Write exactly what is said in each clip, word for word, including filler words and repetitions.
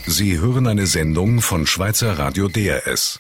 Sie hören eine Sendung von Schweizer Radio D R S.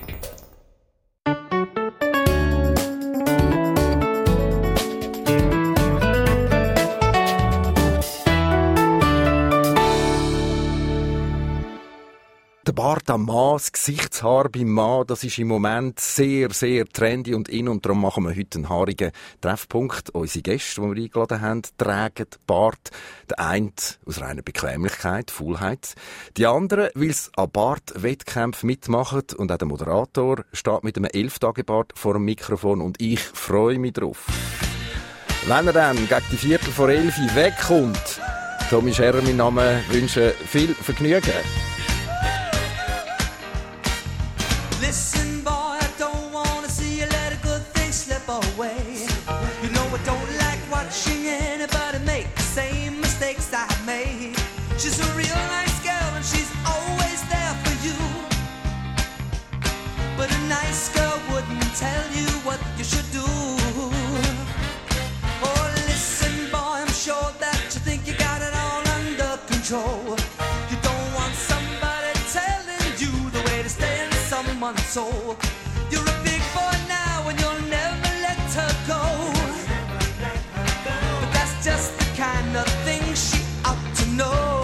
Der Bart am Mann, das Gesichtshaar beim Mann, das ist im Moment sehr, sehr trendy und in. Und darum machen wir heute einen haarigen Treffpunkt. Unsere Gäste, die wir eingeladen haben, tragen Bart. Der eine aus reiner Bequemlichkeit, Faulheit. Die anderen, weil sie an Bartwettkämpfen mitmachen. Und auch der Moderator steht mit einem Elf-Tage-Bart vor dem Mikrofon. Und ich freue mich drauf. Wenn er dann gegen die Viertel vor elf wegkommt, Tommy Scherer, mein Name, wünsche viel Vergnügen. Listen, boy, I don't wanna see you let a good thing slip away. You know I don't like watching anybody make the same mistakes I made. She's a real nice girl and she's always there for you. But a nice girl wouldn't tell you what you should do. Oh, listen, boy, I'm sure that you think you got it all under control. You don't want somebody telling you the way to stay in someone's soul. You're a big boy now and you'll never let her go. But that's just the kind of thing she ought to know.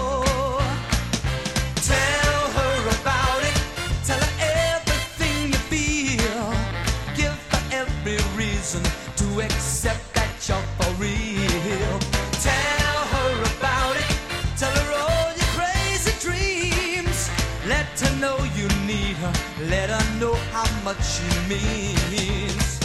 Tell her about it. Tell her everything you feel. Give her every reason to accept that you're for real. Tell her about it. Tell her all your crazy dreams. Let her know you need her. Let her know how much she means.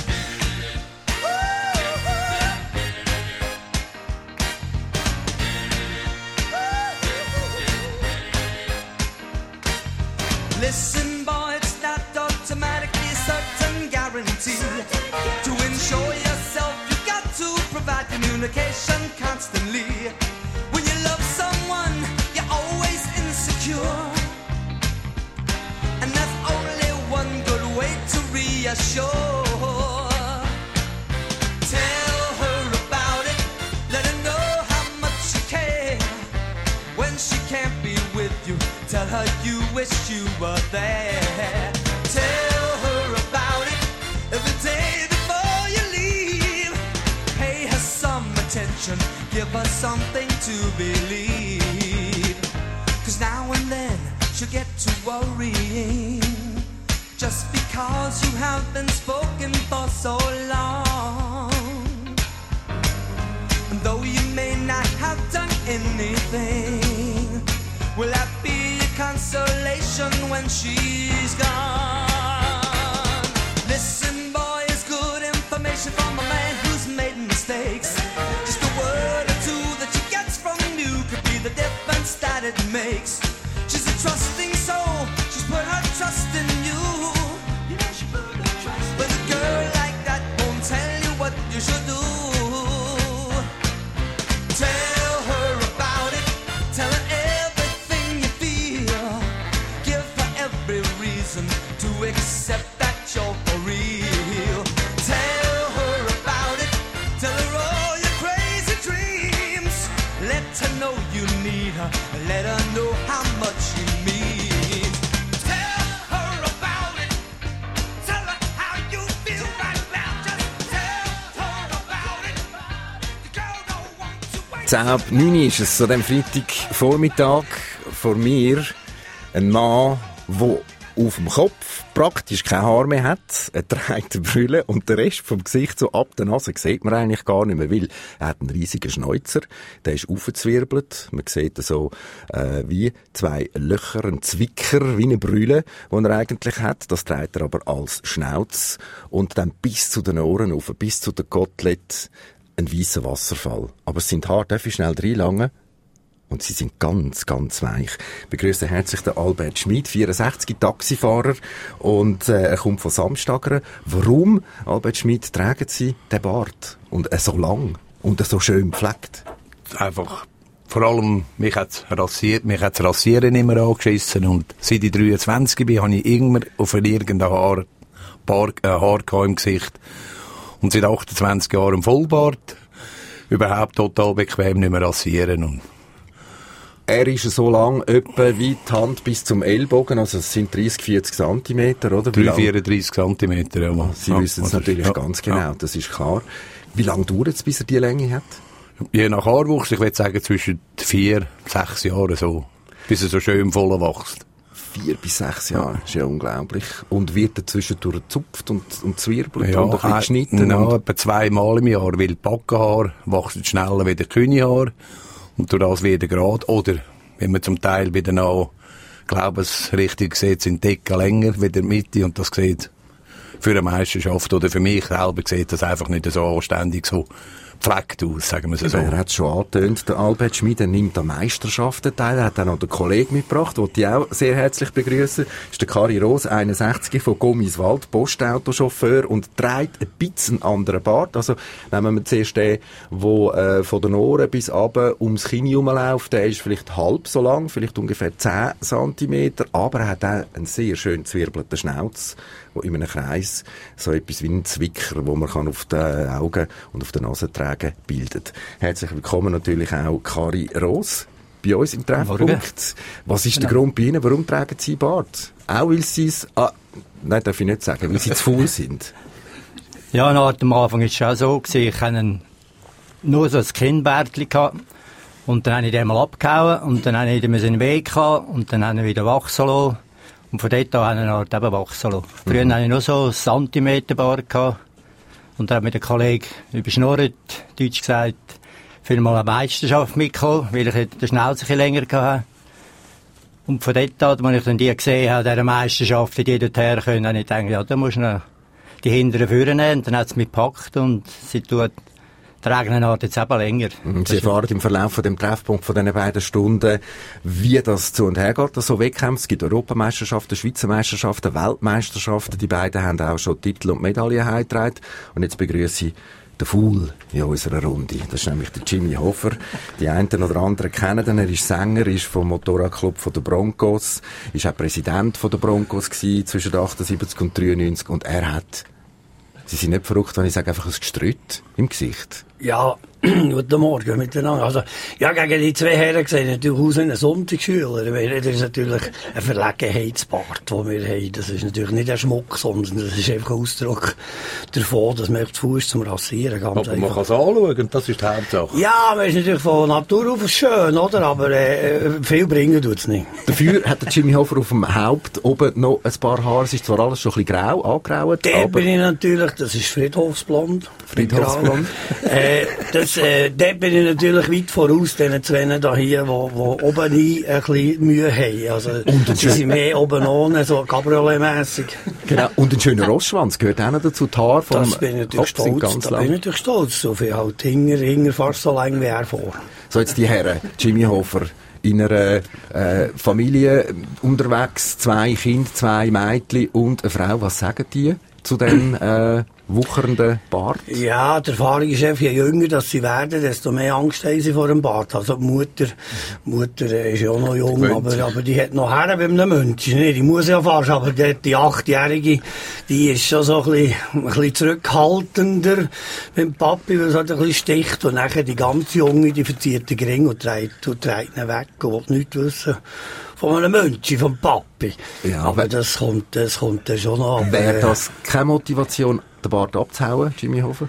Listen, boy, it's not automatically a certain guarantee. To ensure yourself, you got to provide communication constantly. When you love someone, you're always insecure. And that's only one good way to reassure. Tell her about it. Let her know how much you care. When she can't be with you, tell her you wish you were there. Tell her about it every day before you leave. Pay her some attention. Give her something to believe. 'Cause now and then she'll get to worrying, just because you have been spoken for so long. And though you may not have done anything, will that be a consolation when she's gone? Listen, boy, it's good information from a man who's made mistakes. Just a word or two that she gets from you could be the difference that it makes. She's a trusting soul, she's put her trust in you. You know she put her trust in you. But a girl like that won't tell you what you should do. Tell her about it, tell her everything you feel. Give her every reason to accept that you're for real. Tell her about it, tell her all your crazy dreams. Let her know you need her, let her know how much you mean. Tell her about it, tell her how you feel right now. Just tell her about it. The girl don't want to wait. zehn ab neun ist es an diesem Freitagvormittag. Vor mir ein Mann, der auf dem Kopf praktisch kein Haar mehr hat. Er trägt eine Brille und den Rest vom Gesicht so ab der Nase sieht man eigentlich gar nicht mehr, weil er hat einen riesigen Schnäuzer, der ist aufgezwirbelt. Man sieht so äh, wie zwei Löcher, ein Zwicker, wie eine Brille, die er eigentlich hat. Das trägt er aber als Schnauz und dann bis zu den Ohren auf, bis zu den Kotelett, ein weisser Wasserfall. Aber es sind Haare, darf ich schnell reinlangen? Und sie sind ganz, ganz weich. Ich begrüße herzlich den Albert Schmid, vierundsechzig, Taxifahrer. Und äh, er kommt von Samstagern. Warum, Albert Schmid, tragen Sie den Bart? Und äh, so lang und so schön gepflegt? Einfach, vor allem, mich hat's rasiert, mich hat's Rasieren immer angeschissen. Und seit ich dreiundzwanzig bin, habe ich irgendwann auf irgendein Haar, Paar, äh, Haar im Gesicht. Und seit achtundzwanzig Jahren Vollbart. Überhaupt total bequem, nicht mehr rasieren. Und er ist so lang, etwa wie die Hand bis zum Ellbogen, also es sind dreißig, vierzig Zentimeter, oder? drei, vierunddreißig Zentimeter, ja. Sie ja, wissen es natürlich ja, ganz genau, ja. Das ist klar. Wie lange dauert es, bis er die Länge hat? Je nach Haarwuchs, ich würde sagen zwischen vier, sechs Jahren so, bis er so schön voll wächst. Vier bis sechs Jahre, das ist ja unglaublich. Und wird er zwischendurch gezupft und, und zwirbelt ja, und ein bisschen geschnitten? Ja, und etwa zweimal im Jahr, weil die Backenhaare wachsen schneller wie die Künnehaare und durch das wieder gerade. Oder, wenn man zum Teil wieder noch, glaube ich, richtig sieht, sind die Decken länger wie der Mitte und das sieht für eine Meisterschaft oder für mich selber sieht das einfach nicht so anständig so gepflegt aus, sagen wir es so. Er hat es schon angetönt, der Albert Schmid, er nimmt an Meisterschaften teil. Er hat auch noch den Kollegen mitgebracht, den ich auch sehr herzlich begrüßen. Das ist der Kari Roos, einundsechzig, von Gommiswald, Postautochauffeur und trägt ein bisschen anderen Bart. Also nehmen wir zuerst den, der äh, von den Ohren bis runter ums Kinn herumläuft. Der ist vielleicht halb so lang, vielleicht ungefähr zehn Zentimeter, aber er hat auch einen sehr schön zwirbelten Schnauz, wo in einem Kreis so etwas wie ein Zwicker, wo man kann auf den Augen und auf der Nase tragen, bildet. Herzlich willkommen natürlich auch Kari Roos bei uns im Treffpunkt. Morgen. Was ist genau. der Grund bei Ihnen? Warum tragen Sie Bart? Auch weil Sie es, ah, nein, darf ich nicht sagen, weil Sie zu faul sind? Ja, na, am Anfang war es schon so gewesen. Ich hatte nur so ein Kinnbärtchen gehabt. Und dann habe ich den mal abgehauen und dann habe ich den in den Weg gehabt und dann habe ich wieder wachsen lassen. Und von dort an habe ich eben wachsen lassen. Früher mhm. hatte ich nur so einen Zentimeter Bart gehabt. Und dann hat mir der Kollege überschnurrt, deutsch gesagt, für mal eine Meisterschaft mitgekommen, weil ich den Schnauze ein bisschen länger hatte. Und von dort an, als ich dann die gesehen habe, dieser Meisterschaft, die dorthin können, habe ich gedacht, ja, da musst du noch die hinteren Führer nehmen. Und dann hat es mich gepackt und sie tut die Regeln jetzt eben länger. Sie erfahren im Verlauf von dem Treffpunkt von diesen beiden Stunden, wie das zu und her geht, so Wettkämpfe. Es gibt Europameisterschaften, Schweizer Meisterschaften, Weltmeisterschaften. Die beiden haben auch schon Titel und Medaillen heimgetragen. Und jetzt begrüße ich den Fool in unserer Runde. Das ist nämlich der Jimmy Hofer. Die einen oder anderen kennen ihn. Er ist Sänger, ist vom Motorradclub von der Broncos, ist auch Präsident von der Broncos gewesen, zwischen achtundsiebzig und dreiundneunzig. Und er hat, Sie sind nicht verrückt, wenn ich sage, einfach ein Gestrütt im Gesicht. Ja, guten Morgen miteinander. Also, ja, gegen die zwei Herren sehen natürlich aus wie ein Sonntagsschüler. Das ist natürlich ein Verlegenheitsbart, den wir haben. Das ist natürlich nicht ein Schmuck, sondern das ist einfach ein Ausdruck davon, dass man den Fuß zum Rasieren ganz aber einfach. Man kann es anschauen, das ist die Hauptsache. Ja, man ist natürlich von Natur auf schön, oder? Aber äh, viel bringen tut es nicht. Dafür hat der Jimmy Hofer auf dem Haupt oben noch ein paar Haare. Es ist zwar alles schon ein bisschen grau, angraut. Der bin ich natürlich, das ist Friedhofsblond. Friedhofsblond. äh, das, äh, dort bin ich natürlich weit voraus, diesen zwei da hier, die oben ein bisschen Mühe haben. Also, sie sind mehr oben ohne, so Cabriolet-mässig. Genau. Und ein schöner Rossschwanz gehört auch noch dazu. Die Haare vom das bin ich natürlich stolz. Da bin ich natürlich stolz. So viel halt hinger, hinger fast so lang wie er vor. So, jetzt die Herren. Jimmy Hofer. In einer äh, Familie unterwegs, zwei Kinder, zwei Mädchen und eine Frau. Was sagen die zu dem äh, wuchernden Bart? Ja, die Erfahrung ist einfach, je jünger dass sie werden, desto mehr Angst haben sie vor dem Bart. Also die Mutter, die Mutter äh, ist ja auch noch jung, aber, aber die hat noch Herren bei einem Menschen. Die muss ja fast, aber die, die Achtjährige, die ist schon so ein bisschen, ein bisschen zurückhaltender beim Papi, weil es halt ein bisschen sticht. Und nachher die ganz Junge, die verzieht den Gring und trägt, und trägt ihn weg und will nichts wissen von einem Menschen, vom Papi. Ja, aber das kommt, das kommt dann schon noch. Wäre das keine Motivation, den Bart abzuhauen, Jimmy Hofer?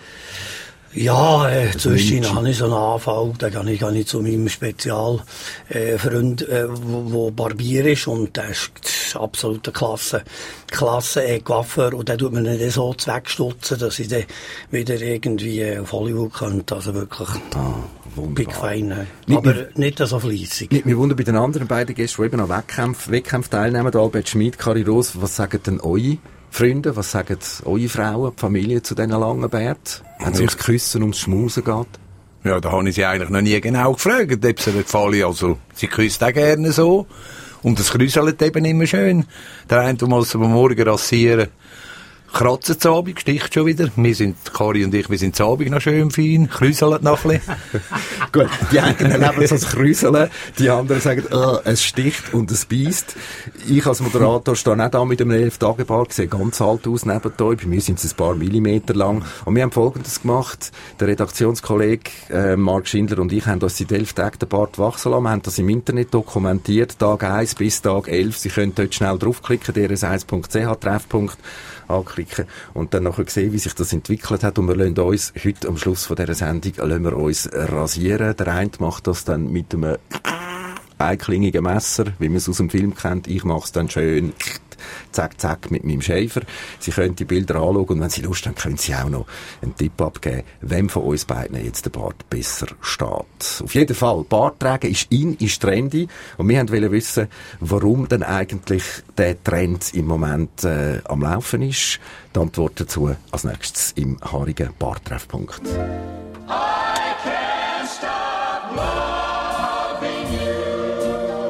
Ja, äh, zwischendurch habe ich so einen Anfall, da gehe ich, gehe ich zu meinem Spezialfreund, äh, Freund, äh, wo, wo Barbier ist, und der ist, ist absolute Klasse, Klasse, äh, Coiffeur, und der tut mir nicht so zweckstutzen, dass ich dann wieder irgendwie äh, auf Hollywood könnte, also wirklich. Ah. Big Fine. Aber nicht, nicht so fleissig. Nicht mir wundern bei den anderen beiden Gästen, die eben an Wettkämpfen, Wettkämpfen teilnehmen, Albert Schmid, Kari Roos, was sagen denn eure Freunde, was sagen eure Frauen, die Familie zu diesen langen Bärten? Wenn es ums Küssen, ums Schmusen geht? Ja, da habe ich sie eigentlich noch nie genau gefragt, ob sie nicht gefallen. Also, sie küsst auch gerne so. Und das kräuselt eben immer schön. Der eine muss am Morgen rasieren, kratzen zu Abend, sticht schon wieder. Wir sind, Kari und ich, wir sind zu Abend noch schön fein, krüseln noch ein bisschen. Gut, die einen erleben es als Krüseln, die anderen sagen, oh, es sticht und es beisst. Ich als Moderator stehe nicht da mit einem elf-Tage-Bart, sehe ganz alt aus neben euch. Bei mir sind es ein paar Millimeter lang. Und wir haben Folgendes gemacht. Der Redaktionskollege äh, Marc Schindler und ich haben uns seit elf Tagen den Bart wachsen lassen. Wir haben das im Internet dokumentiert, Tag eins bis Tag elf. Sie können dort schnell draufklicken, d r s eins punkt c h, Treffpunkt anklicken und dann nachher sehen, wie sich das entwickelt hat. Und wir lassen uns heute am Schluss von dieser Sendung lassen wir uns rasieren. Der eine macht das dann mit einem einklingigen Messer, wie man es aus dem Film kennt. Ich mache es dann schön zack, zack mit meinem Schäfer. Sie können die Bilder anschauen und wenn Sie Lust haben, können Sie auch noch einen Tipp abgeben, wem von uns beiden jetzt der Bart besser steht. Auf jeden Fall, Bart tragen ist in, ist trendy und wir wollten wissen, warum denn eigentlich der Trend im Moment äh, am Laufen ist. Die Antwort dazu als nächstes im haarigen Barttreffpunkt. I can't stop loving you.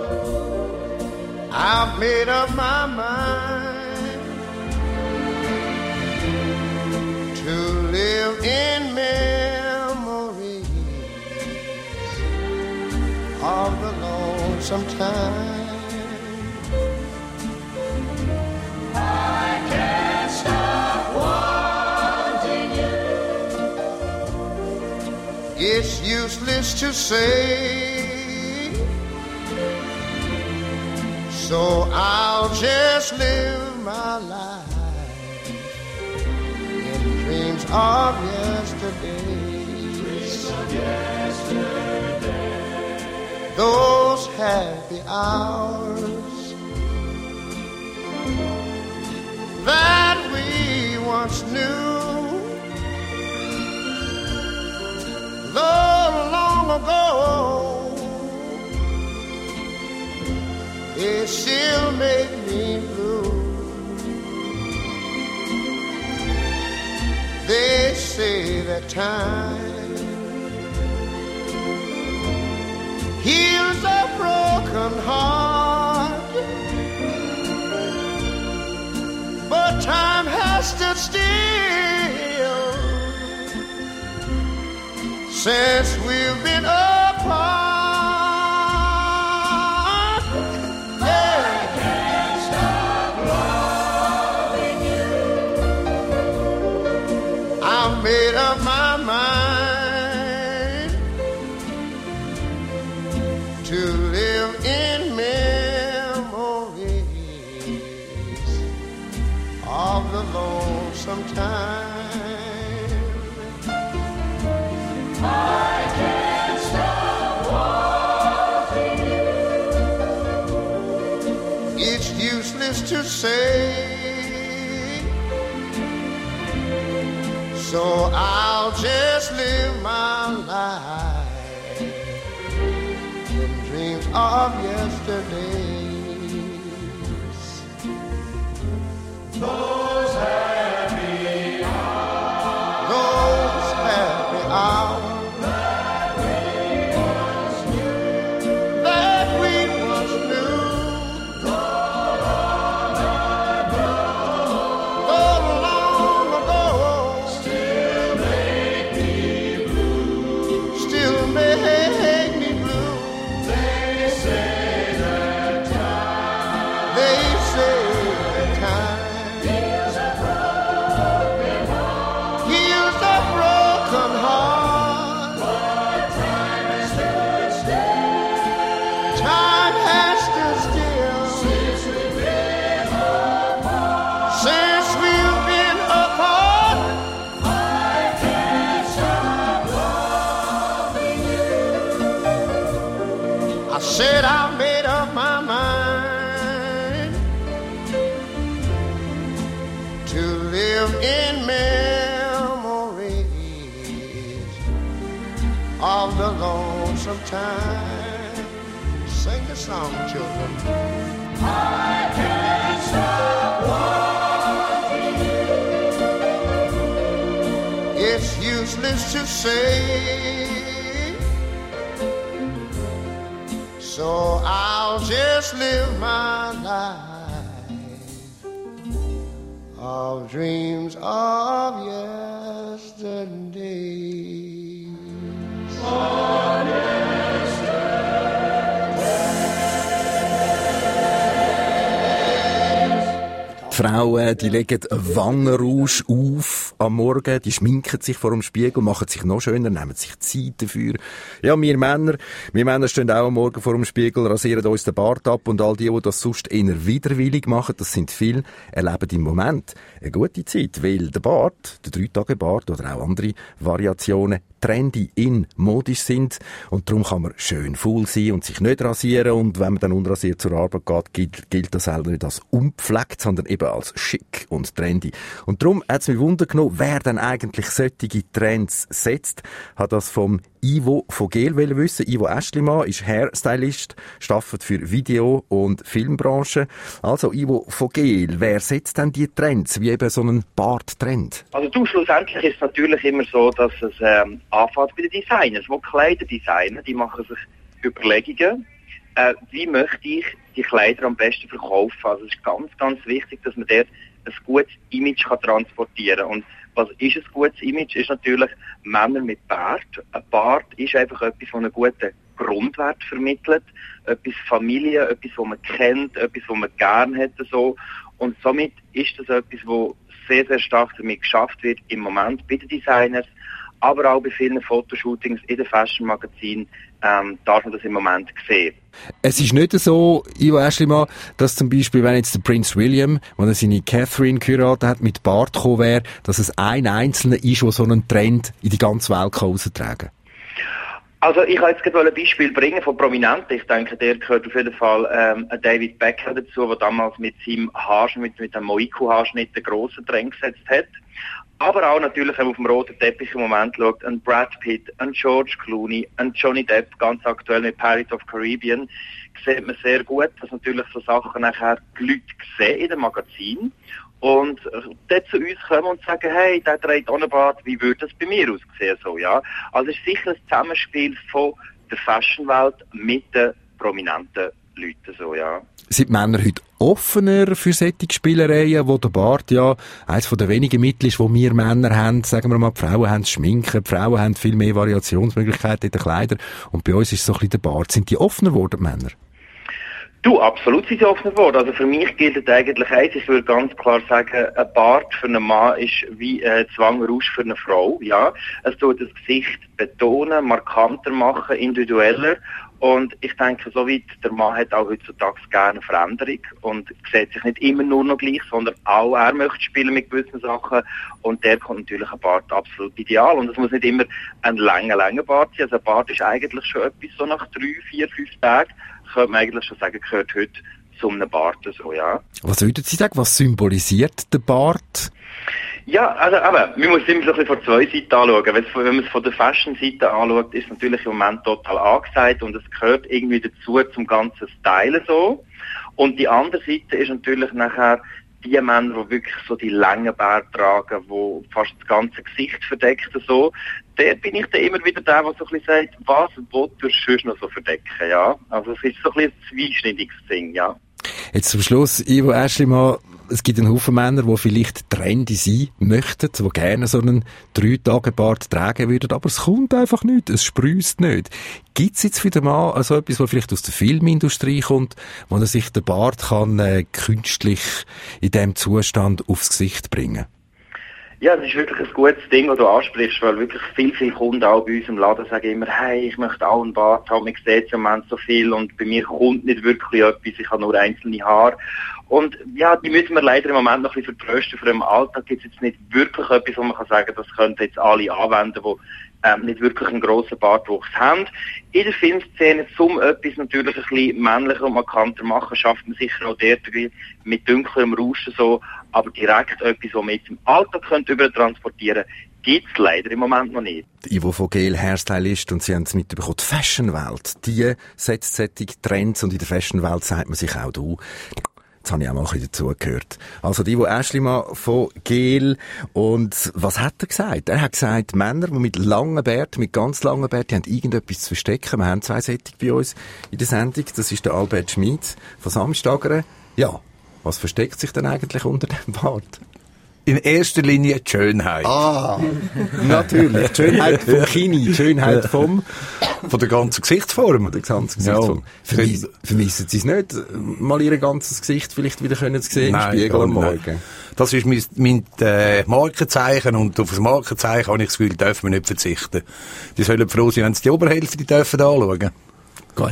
I've made up my mind to live in memories of the lonesome time. I can't stop wanting you. It's useless to say, so I'll just live my life in dreams of yesterday. Dreams of yesterday. Those happy hours that we once knew, though long ago, it still make me blue. They say that time heals a broken heart, but time has stood still since we've been apart. Made up my mind to live in memories of the lonesome time. I can't stop wanting you. It's useless to say, so I'll just live my life in dreams of yesterdays. Those happy hours, those happy hours that we once knew, that we once knew. Though long ago, though long ago, still make me blue. Still make me blue. They say that time, they say that time heals a broken heart, heals a broken heart. But time has stood still, time has stood still since we've been apart, since we've been apart. I can't stop loving you. I said I made up my mind to live in memories of the lonesome time. Sing the song, children. I can't stop wanting you. It's useless to say, so I'll just live my life of dreams of yesterday. On Die Frauen, die legen Wangenrouge auf am Morgen, die schminken sich vor dem Spiegel, machen sich noch schöner, nehmen sich Zeit dafür. Ja, wir Männer, wir Männer stehen auch am Morgen vor dem Spiegel, rasieren uns den Bart ab und all die, die das sonst eher widerwillig machen, das sind viele, erleben im Moment eine gute Zeit, weil der Bart, der Drei-Tage-Bart oder auch andere Variationen trendy, in, modisch sind und darum kann man schön faul sein und sich nicht rasieren und wenn man dann unrasiert zur Arbeit geht, gilt, gilt das selber nicht als unpflegt, sondern eben als schick und trendy. Und darum hat es mich Wunder genommen, wer denn eigentlich solche Trends setzt, hat das vom Ivo Vogel wissen. Ivo Äschlimann ist Hairstylist, arbeitet für Video- und Filmbranche. Also Ivo Vogel, wer setzt denn die Trends, wie eben so einen Barttrend? Also du, schlussendlich ist es natürlich immer so, dass es ähm, anfängt bei den Designers, die Kleider designen, die machen sich Überlegungen, äh, wie möchte ich die Kleider am besten verkaufen. Also es ist ganz, ganz wichtig, dass man dort ein gutes Image kann transportieren kann. Und was ist ein gutes Image? Ist natürlich Männer mit Bart. Ein Bart ist einfach etwas, das einen guten Grundwert vermittelt. Etwas Familie, etwas, was man kennt, etwas, was man gerne hätte. So. Und somit ist das etwas, wo sehr, sehr stark damit geschafft wird im Moment bei den Designers, aber auch bei vielen Fotoshootings in den Fashion-Magazinen ähm, darf man das im Moment sehen. Es ist nicht so, Ivo Äschlimann, dass zum Beispiel, wenn jetzt der Prince William, wenn er seine Catherine geheiratet hat, mit Bart gekommen wäre, dass es ein Einzelner ist, der so einen Trend in die ganze Welt heraustragen kann. Also ich kann jetzt gerade ein Beispiel bringen von Prominenten. Ich denke, der gehört auf jeden Fall ähm, David Beckham dazu, der damals mit seinem Haarschnitt, mit, mit dem Moiko-Haarschnitt den grossen Trend gesetzt hat. Aber auch natürlich, wenn man auf dem roten Teppich im Moment schaut, ein Brad Pitt, ein George Clooney, ein Johnny Depp, ganz aktuell mit Pirates of the Caribbean, sieht man sehr gut, dass natürlich so Sachen nachher die Leute sehen in den Magazinen und dort zu uns kommen und sagen, hey, der trägt auch einen Bart, wie würde das bei mir aussehen? So, ja? Also es ist sicher ein Zusammenspiel von der Fashionwelt mit den prominenten Leuten. So, ja. Sind Männer heute offener für solche Spielereien, wo der Bart ja eines der wenigen Mittel ist, die wir Männer haben? Sagen wir mal, die Frauen haben das Schminken, die Frauen haben viel mehr Variationsmöglichkeiten in den Kleidern und bei uns ist so ein bisschen der Bart. Sind die offener geworden, die Männer? Du, absolut sind sie offener geworden. Also für mich gilt eigentlich eins, ich würde ganz klar sagen, ein Bart für einen Mann ist wie ein Wangenrouge für eine Frau. Ja, es tut das Gesicht betonen, markanter machen, individueller. Und ich denke, so weit, der Mann hat auch heutzutage gerne Veränderung und sieht sich nicht immer nur noch gleich, sondern auch er möchte spielen mit gewissen Sachen und der kommt natürlich ein Bart absolut ideal. Und es muss nicht immer ein langer, langer Bart sein. Also ein Bart ist eigentlich schon etwas, so nach drei, vier, fünf Tagen, könnte man eigentlich schon sagen, gehört heute zu einem Bart. So, ja. Was würden Sie sagen, was symbolisiert der Bart? Ja, also aber man muss immer so ein bisschen von zwei Seiten anschauen. Wenn man es von der Fashion-Seite anschaut, ist es natürlich im Moment total angesagt und es gehört irgendwie dazu zum ganzen Stylen so. Und die andere Seite ist natürlich nachher die Männer, die wirklich so die langen Bärte tragen, die fast das ganze Gesicht verdecken so. Der bin ich dann immer wieder der, der so ein bisschen sagt, was willst du sonst noch so verdecken, ja. Also es ist so ein bisschen ein zweischneidiges Ding, ja. Jetzt zum Schluss, Ivo Äschlimann, es gibt einen Haufen Männer, die vielleicht trendy sein möchten, die gerne so einen Drei-Tage-Bart tragen würden, aber es kommt einfach nicht, es sprüßt nicht. Gibt es jetzt für den Mann also etwas, was vielleicht aus der Filmindustrie kommt, wo er sich den Bart kann äh, künstlich in diesem Zustand aufs Gesicht bringen? Ja, das ist wirklich ein gutes Ding, das du ansprichst, weil wirklich viele, viele Kunden auch bei uns im Laden sagen immer, hey, ich möchte auch einen Bart haben, ich sehe im Moment so viel und bei mir kommt nicht wirklich etwas, ich habe nur einzelne Haare. Und ja, die müssen wir leider im Moment noch ein bisschen vertrösten. Für im Alltag gibt es jetzt nicht wirklich etwas, wo man kann sagen, das könnten jetzt alle anwenden, die ähm, nicht wirklich einen grossen Bartwuchs haben. In der Filmszene, um etwas natürlich ein bisschen männlicher und markanter machen, schafft man sicher auch dort mit dunklem Rauschen so, aber direkt etwas, was man jetzt im Alltag könnte übertransportieren könnte, gibt es leider im Moment noch nicht. Ivo Vogel, Hairstylist, und Sie haben es mitbekommen, die Fashionwelt, die setzt solche Trends und in der Fashionwelt sagt man sich auch, du, jetzt habe ich auch mal ein bisschen dazugehört. Also die, Ivo Äschlimann von Gel. Und was hat er gesagt? Er hat gesagt, Männer, die mit langen Bärten, mit ganz langen Bärten, die haben irgendetwas zu verstecken. Wir haben zwei solche bei uns in der Sendung. Das ist der Albert Schmid von Samstagere. Ja, was versteckt sich denn eigentlich unter dem Bart? in erster Linie die Schönheit. Ah, natürlich. Die Schönheit vom Kini, die Schönheit vom... Von der ganzen Gesichtsform. Der ganzen Gesichtsform. Ja. Vermiss, vermissen Sie es nicht, mal Ihr ganzes Gesicht vielleicht wieder können zu sehen im Spiegel am Morgen? Nein. Das ist mein, mein äh, Markenzeichen und auf das Markenzeichen habe ich das Gefühl, dürfen wir nicht verzichten. Die sollen froh sein, wenn sie die Oberhälfte die dürfen anschauen. Gut.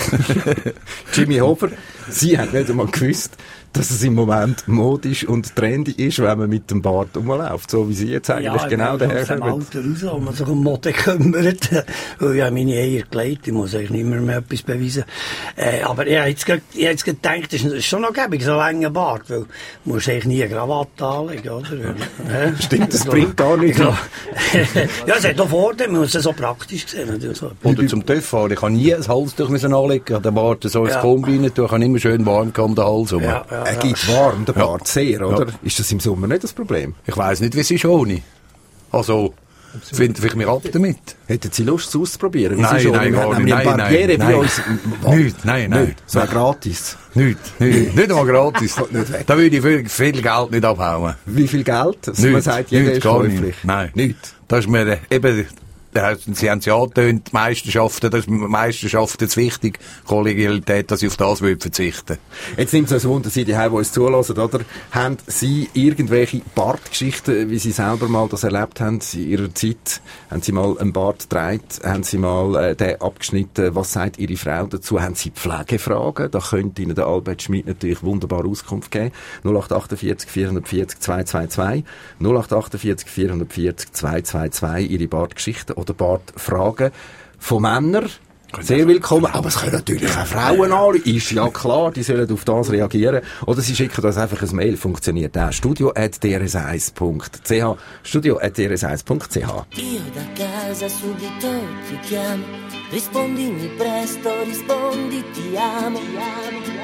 Jimmy Hofer, Sie haben nicht einmal gewusst, dass es im Moment modisch und trendy ist, wenn man mit dem Bart rumläuft, so wie Sie jetzt eigentlich ja, genau daher daher kommen. Alter raus, wo man sich um Mode kümmert. Weil ich habe meine Eier gelegt, ich muss eigentlich nicht mehr, mehr etwas beweisen. Äh, aber ich habe jetzt, grad, ich habe jetzt gedacht, das ist schon noch gäbig, so einen langen Bart, weil du musst eigentlich nie eine Krawatte anlegen, oder? Stimmt, das bringt gar nichts. Ja, es hat auch Vorteile, man muss es so praktisch sehen. So. Oder zum TÜV fahren. Ich habe nie ein Halstuch müssen anlegen, ich habe den Bart so ins Ja. Kombi rein, ich habe immer schön warm um den Hals rum. Ja, ja, Er ja. gibt warm, der Bart, Ja. sehr, oder? Ja. Ist das im Sommer nicht das Problem? Ich weiss nicht, wie es ist ohne. Also, finden vielleicht mich ab damit. Hätten Sie Lust, es auszuprobieren? Wie Nein, Sie schon, nein, wir gar haben nicht. nämlich eine Nein, Barriere nein, bei nein. uns. Nicht, nein, nein. Nicht. So gratis. Nicht, nicht, nicht einmal gratis. Nicht weg. Da würde ich viel, viel Geld nicht abhauen. Wie viel Geld? Also Nicht, man sagt, jeder nicht, ist gar käuflich. nicht. Nein. Nicht. Das ist mir äh, eben, da- Sie haben es ja angetönt, die Meisterschaften, das ist mir Meisterschaften jetzt wichtig, Kollegialität, dass ich auf das will verzichten. Jetzt nimmt es uns Wunder, Sie, die die uns zulassen, oder? Haben Sie irgendwelche Bartgeschichten, wie Sie selber mal das erlebt haben in Ihrer Zeit? Haben Sie mal einen Bart getragen? Haben Sie mal äh, den abgeschnitten? Was sagt Ihre Frau dazu? Haben Sie Pflegefragen? Da könnte Ihnen der Albert Schmidt natürlich wunderbar Auskunft geben. null acht achtundvierzig vierhundertvierzig zweihundertzweiundzwanzig. null acht achtundvierzig vierhundertvierzig zweihundertzweiundzwanzig. Ihre Bartgeschichten oder Bartfragen von Männern. Sehr willkommen. Aber es können natürlich auch Frauen an. Ist ja klar, die sollen auf das reagieren. Oder sie schicken das einfach ein Mail. Funktioniert auch. studio at d r s eins punkt c h. studio at d r s eins punkt c h. Io da casa subito ti chiamo, rispondimi presto, rispondi ti amo. Ti amo, ti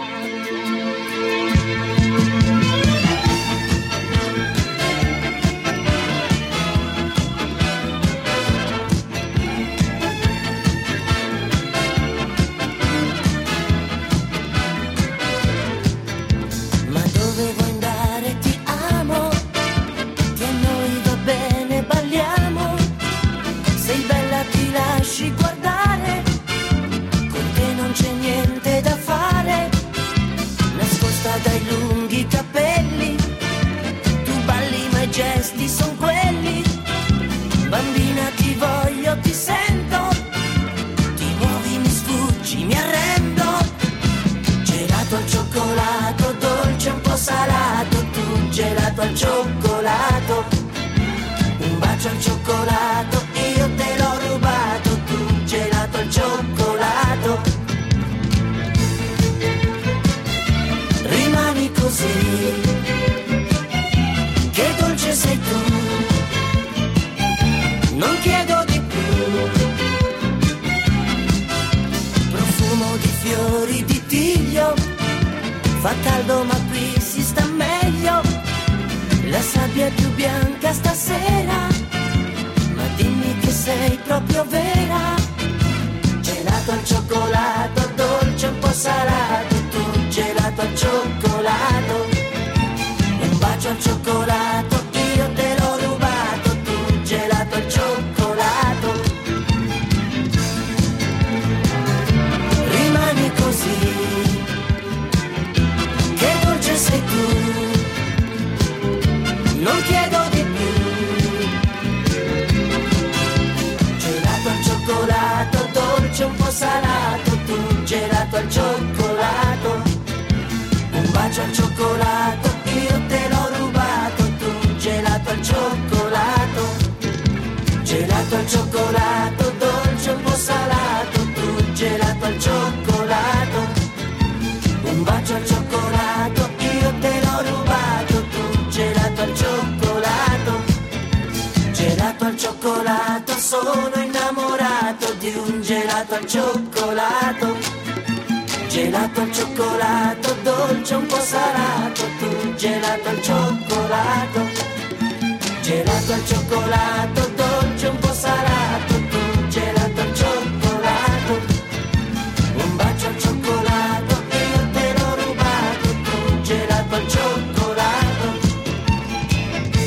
amo. Ma dove vuoi andare? Ti amo, che a noi va bene, balliamo. Sei bella, ti lasci guardare, con te non c'è niente da fare. Nascosta dai lunghi capelli, tu balli ma i gesti son quelli. Bambina ti voglio, ti sento, ti muovi, mi sfuggi, mi arrendo. Gelato al cioccolato, dolce un po' salato, tu gelato al cioccolato. Un bacio al cioccolato, io te l'ho rubato, tu gelato al cioccolato. Rimani così, che dolce sei tu, non chiedo di più. Profumo di fiori di tiglio, fa caldo ma qui si sta meglio. La sabbia è più bianca stasera, ma dimmi che sei proprio vera. Gelato al cioccolato, dolce un po' salato, tu gelato al cioccolato. Un bacio al cioccolato, io te l'ho rubato, tu gelato al cioccolato. Rimani così, che dolce sei tu, non chiedo di più. Gelato al cioccolato, dolce un po' salato, tu gelato al cioccolato. Un bacio al cioccolato, io te l'ho rubato, tu gelato al cioccolato. Gelato al cioccolato, dolce un po' salato, tu gelato al cioccolato. Un bacio al cioccolato, io te l'ho rubato, tu gelato al cioccolato. Gelato al cioccolato, sono innamorato di un gelato al cioccolato. Gelato al cioccolato, dolce un po' salato, tu gelato al cioccolato. Gelato al cioccolato, dolce un po' salato, tu gelato al cioccolato. Un bacio al cioccolato, io te l'ho rubato, tu gelato al cioccolato.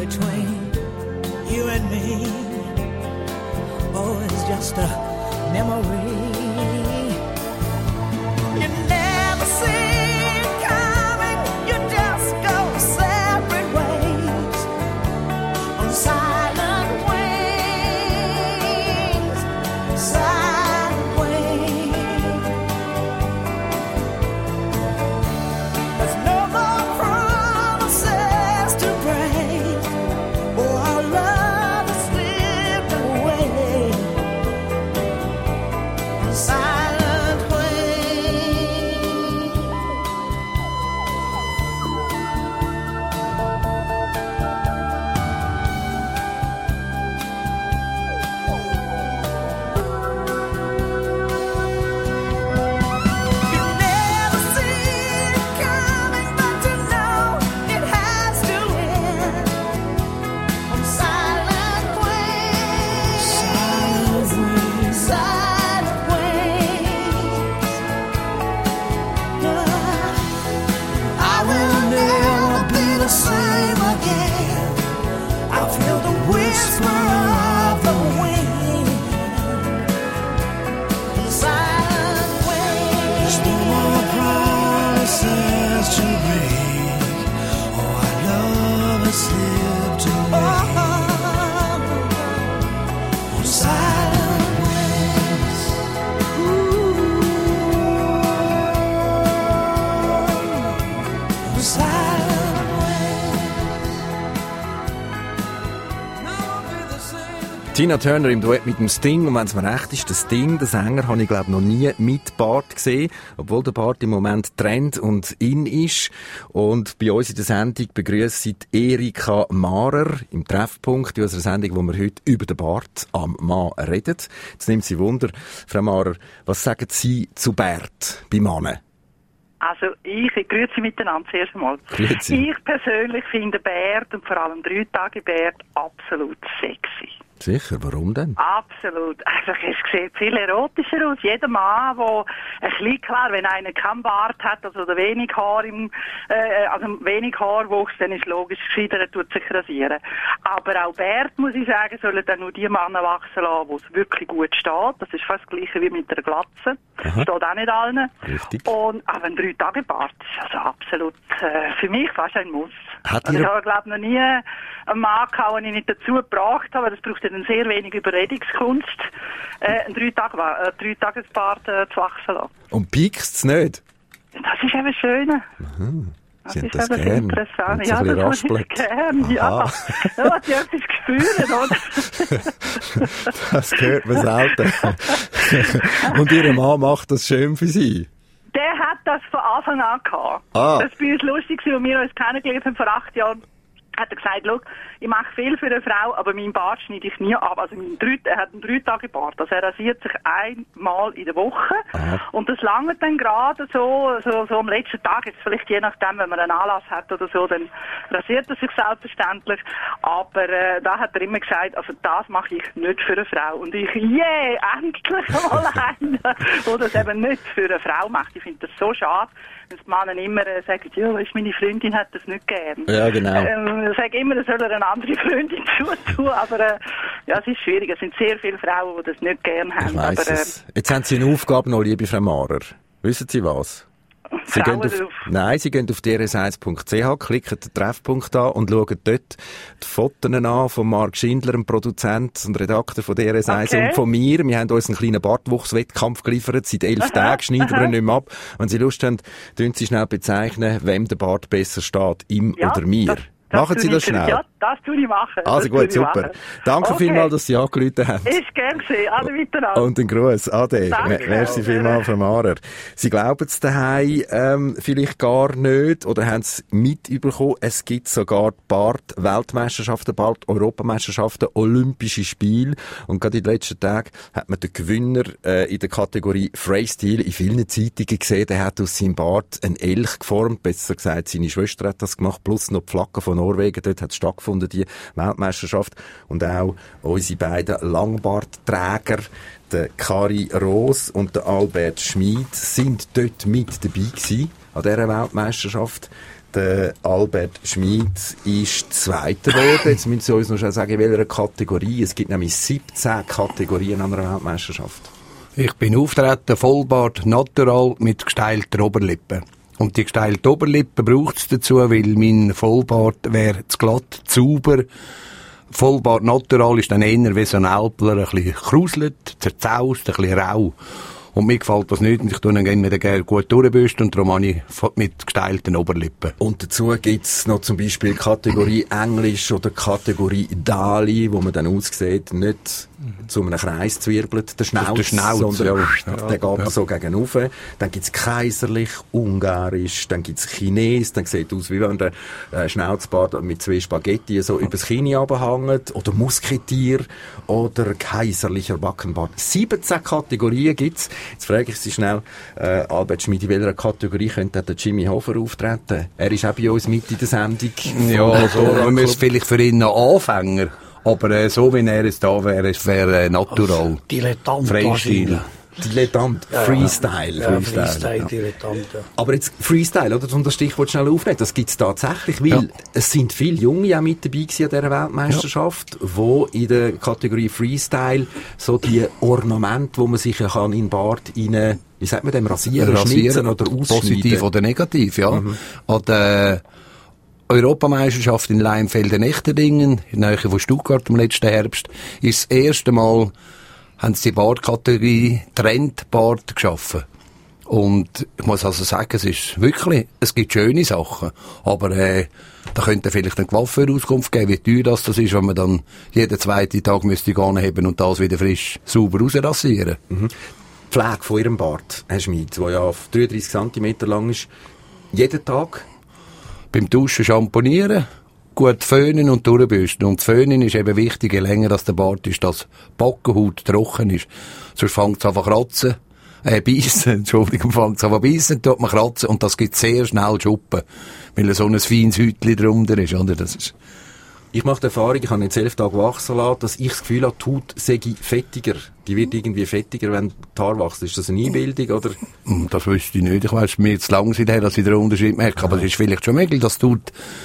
between you and me. Oh, it's just a memory. You never see it coming, you just go separate ways on silent wings, silent wings. There's no more promises to break. Oh, our love has slipped away on silent wings. You never see it coming, but you know it has to end on silent wings, silent wings, silent wings. I will never be the same again. I feel the whisper of the wind. Silent wings. No more promises to break. Oh, our love has slipped away. On silent wings. Ooh. On silent wings. Never be the same. Tina Turner im Duett mit dem Sting. Und wenn es mir recht ist, der Sting, der Sänger, habe ich glaube noch nie mit Bart gesehen, obwohl der Bart im Moment Trend und in ist. Und bei uns in der Sendung begrüße ich Erika Mahrer im Treffpunkt, in unserer Sendung, wo wir heute über den Bart am Mann reden. Jetzt nimmt sie Wunder, Frau Mahrer, was sagen Sie zu Bart bei Männern? Also ich, ich grüße miteinander zuerst einmal. Grüezi. Ich persönlich finde Bart und vor allem drei Tage Bart absolut sexy. Sicher, warum denn? Absolut. Also es sieht viel erotischer aus. Jeder Mann, der ein bisschen, klar, wenn einer keinen Bart hat, also oder wenig Haar im, äh, also wenig Haarwuchs, dann ist logisch gescheiter, er tut sich rasieren. Aber auch Bart, muss ich sagen, sollen dann nur die Männer wachsen lassen, wo es wirklich gut steht. Das ist fast das Gleiche wie mit der Glatze. Aha. Steht auch nicht allen. Richtig. Und aber ein drei Tage Bart ist also absolut äh, für mich fast ein Muss. Hat Also Ihre- ich habe, glaube noch nie einen Mann gehabt, den ich nicht dazu gebracht habe. Das braucht ja dann sehr wenig Überredungskunst, äh, ein drei Tage äh, drei Tagesbart äh, zu wachsen lassen. Und piekst es nicht? Das ist eben schön. Sie haben ist das eben gern. interessant. Wenn's Ja, ein das bisschen habe ich raspelt. gern, ja. Aha. Da muss ich etwas spüren, oder? Das hört man selten. Und Ihr Mann macht das schön für Sie? Der hat das von Anfang an gehabt. Ah. Das war bei uns lustig, als wir uns kennengelernt haben vor acht Jahren. Hat er gesagt, schau, ich mache viel für eine Frau, aber meinen Bart schneide ich nie ab. Also mein drei, er hat einen drei Tage Bart. Also er rasiert sich einmal in der Woche. Aha. Und das langt dann gerade so, so, so am letzten Tag, jetzt vielleicht je nachdem, wenn man einen Anlass hat oder so, dann rasiert er sich selbstverständlich. Aber äh, da hat er immer gesagt, also das mache ich nicht für eine Frau. Und ich, yeah, endlich mal einen, der das eben nicht für eine Frau macht. Ich finde das so schade, wenn die Männer immer äh, sagen, ja, weisst, meine Freundin hat das nicht gern. Ja, genau. Ähm, ich sage immer, er soll eine andere Freundin zutun, aber äh, ja, es ist schwierig. Es sind sehr viele Frauen, die das nicht gern haben. Ich weiss aber, äh, es. Jetzt haben Sie eine Aufgabe noch, liebe Frau Mahrer. Wissen Sie was? Sie Frauen gehen auf, drauf. nein, Sie gehen auf d r s eins punkt c h, klicken den Treffpunkt an und schauen dort die Fotos an von Marc Schindler, dem Produzent und Redakteur von D R S eins Okay. und von mir. Wir haben uns einen kleinen Bartwuchswettkampf geliefert. Seit elf Tagen schneiden wir ihn nicht mehr ab. Wenn Sie Lust haben, tun Sie schnell bezeichnen, wem der Bart besser steht, ihm ja, oder mir. das- das Machen Sie tue das ich- schnell. Ja, das tue ich machen. Also Das gut, tue ich super. machen. Danke Okay. vielmals, dass Sie angerufen haben. Ist gern gesehen. Alle miteinander. Und ein Gruß, Ade. Danke. Me- Merci vielmals, Frau Mahrer. Sie glauben es daheim ähm, vielleicht gar nicht oder haben es mitbekommen. Es gibt sogar Bart-Weltmeisterschaften, Bart-Europameisterschaften, Olympische Spiele. Und gerade in den letzten Tagen hat man den Gewinner äh, in der Kategorie Freestyle in vielen Zeitungen gesehen. Der hat aus seinem Bart einen Elch geformt. Besser gesagt, seine Schwester hat das gemacht. Plus noch die Flagge von Norwegen. Dort hat stattgefunden, die Weltmeisterschaft. Und auch unsere beiden Langbartträger, der Kari Roos und der Albert Schmid, sind dort mit dabei gewesen, an dieser Weltmeisterschaft. Der Albert Schmid ist Zweiter geworden. Jetzt müssen Sie uns noch schnell sagen, in welcher Kategorie. Es gibt nämlich siebzehn Kategorien an einer Weltmeisterschaft. Ich bin auftreten, Vollbart natural mit gesteilter Oberlippe. Und die gesteilte Oberlippe braucht es dazu, weil mein Vollbart wäre zu glatt, zu sauber. Vollbart natural ist dann eher wie so ein Alpler, ein bisschen kruselt, zerzaust, ein bisschen rau. Und mir gefällt das nicht und ich tue dann gerne gut durchbürsten und darum habe ich mit gesteilten Oberlippen. Und dazu gibt's noch zum Beispiel Kategorie Englisch oder Kategorie Dali, wo man dann aussieht, nicht zu einem Kreis zwirbelt, der Schnauz, der Schnauz sondern ja. der geht ja. so gegen rauf. Dann gibt's Kaiserlich, Ungarisch, dann gibt's Chines, dann sieht aus, wie wenn der äh, Schnauzbart mit zwei Spaghetti so übers Kinn runterhängt, oder Musketier, oder Kaiserlicher Backenbart. siebzehn Kategorien gibt's. Jetzt frage ich Sie schnell, äh, Albert Schmid, in welcher Kategorie könnte der Jimmy Hofer auftreten? Er ist auch bei uns mit in der Sendung. Ja, also, wir müssen vielleicht für ihn noch Anfänger. Aber äh, so wie er es da wäre, es wäre äh, natural. Also, Dilettant. Freistil. Dilettant. Ja, Freestyle. Ja, Freestyle. Freestyle, Ja. Dilettant, ja. Aber jetzt Freestyle, oder? Um das Stichwort schnell aufnehmen, das gibt's tatsächlich, weil Ja. es sind viele Junge auch mit dabei gewesen an dieser Weltmeisterschaft, ja. wo in der Kategorie Freestyle so die Ornamente, wo man sich ja kann in den Bart rein, wie sagt man dem, rasieren, Rasieren, schnitzen oder ausschneiden. Positiv oder negativ, ja. Mhm. An der Europameisterschaft in Leinfelden-Echterdingen, in der Nähe von Stuttgart im letzten Herbst, ist das erste Mal, haben sie die Bartkategorie Trendbart geschaffen. Und ich muss also sagen, es ist wirklich, es gibt schöne Sachen, aber äh, da könnte vielleicht eine Coiffeur-Auskunft geben, wie teuer das, das ist, wenn man dann jeden zweiten Tag müsste gehen haben und das wieder frisch sauber rausrasieren. Mhm. Die Pflege von Ihrem Bart, Herr Schmid, der ja auf dreiunddreissig Zentimeter lang ist, jeden Tag? Beim Duschen schamponieren, gut föhnen und durchbürsten. Und das Föhnen ist eben wichtig, je länger das der Bart ist, dass die Backenhaut trocken ist. Sonst fängt es an zu kratzen, äh, beißen, Entschuldigung, fängt es an zu beißen, tut man kratzen und das gibt sehr schnell Schuppen, weil so ein feines Häutchen drunter ist, oder? Das ist Ich mache die Erfahrung, ich habe jetzt elf Tage wachsen lassen, dass ich das Gefühl habe, die Haut sei fettiger. Die wird irgendwie fettiger, wenn die Haare wachsen. Ist das eine Einbildung, oder? Das wüsste ich nicht. Ich weiss, mir zu lang sind, dass ich den Unterschied merke. Aber es ist vielleicht schon möglich, dass du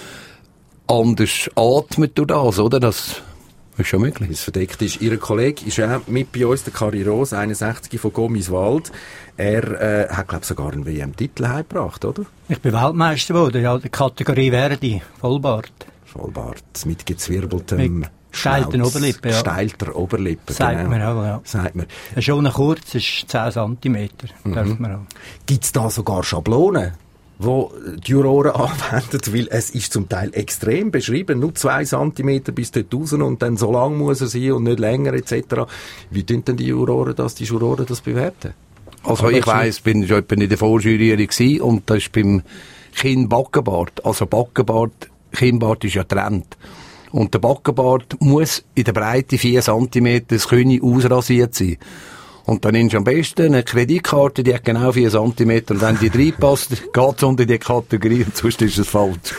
anders atmet durch das, oder? Das ist schon möglich. Wie es verdeckt ist. Ihr Kollege ist auch mit bei uns, der Kari Ros, einundsechzig von Gommiswald. Er äh, hat, glaube ich, sogar einen W M-Titel heimgebracht, oder? Ich bin Weltmeister geworden, ja, der Kategorie Verdi, Vollbart. Vollbart, mit gezwirbeltem Mit gesteilten Oberlippe, ja. Gesteilter Oberlippe, Sagt genau. man auch, ja. Sagt man. Schon ein kurz ist zehn Zentimeter, Mhm. darf man auch. Gibt's da sogar Schablonen, wo die Juroren anwenden, weil es ist zum Teil extrem beschrieben, nur zwei Zentimeter bis dort raus und dann so lang muss er sein und nicht länger et cetera. Wie tun denn die Juroren das, die Juroren das bewerten? Also ich weiss, bin schon in der Vorjury gewesen und das ist beim Kinn-Backenbart. Also Backenbart, Kinnbart ist ja Trend. Und der Backenbart muss in der Breite vier Zentimeter das König ausrasiert sein. Und dann nimmst du am besten eine Kreditkarte, die hat genau vier Zentimeter. Und wenn die reinpasst, geht es unter die Kategorie und sonst ist es falsch.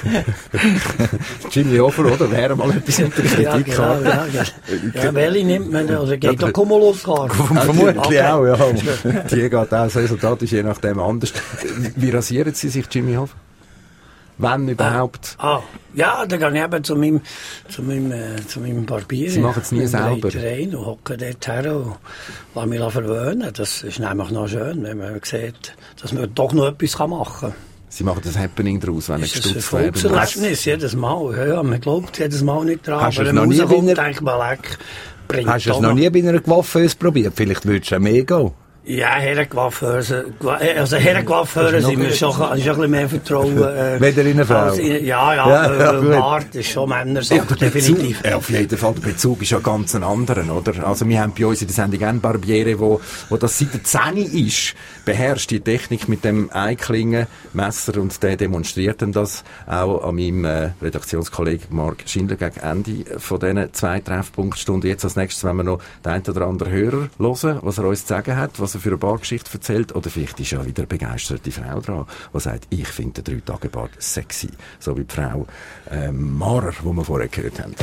Jimmy Hofer, oder? Wäre mal etwas mit der Ja, genau, Kreditkarte. ja, ja. Ja, welche nimmt man denn? Oder geht da Cumulus-Karte? Vermutlich Okay. auch, ja. Die geht auch, das Resultat ist je nachdem anders. Wie rasieren Sie sich, Jimmy Hofer? Wenn überhaupt? Ah, ja, dann gehe ich eben zu meinem, zu meinem, äh, zu meinem Barbier. Sie machen es nie selber? Rein und hocke dort her und lasse mich verwöhnen. Das ist nämlich noch schön, wenn man sieht, dass man doch noch etwas machen kann. Sie machen das Happening daraus, wenn ich Das ist ein gestutzt werde. Volkserlebnis, jedes Mal. Ja, ja, man glaubt jedes Mal nicht dran. Hast du aber es wenn noch man nie rauskommt, bei einer- denkt man, leck, bringt Hast du es doch noch nie bei einer Coiffeuse probiert? Vielleicht würdest du ja mehr gehen. Ja, Herrencoiffeuse, also Herrencoiffeure sind mir schon, schon ein bisschen mehr Vertrauen. Äh, Weder in eine Frau. als in- Ja, ja, Ja, ja, äh, gut. Bart ist schon Männersache, Ja, der definitiv. Bezug, ja, auf jeden Fall, der Bezug ist ja ganz ein anderer, oder? Also wir haben bei uns in der Sendung einen Barbiere, wo, wo das seit der Zehn ist, beherrscht die Technik mit dem Einklingenmesser und der demonstriert dann das auch an meinem äh, Redaktionskollegen Marc Schindler gegen Ende von diesen zwei Treffpunktstunden. Jetzt als nächstes, wenn wir noch den einen oder anderen Hörer hören, was er uns zu sagen hat, was er für eine Bargeschichte erzählt, oder vielleicht ist ja wieder eine begeisterte Frau dran, die sagt, ich finde den Drei-Tage-Bart sexy, so wie die Frau ähm, Maurer, die wir vorher gehört haben.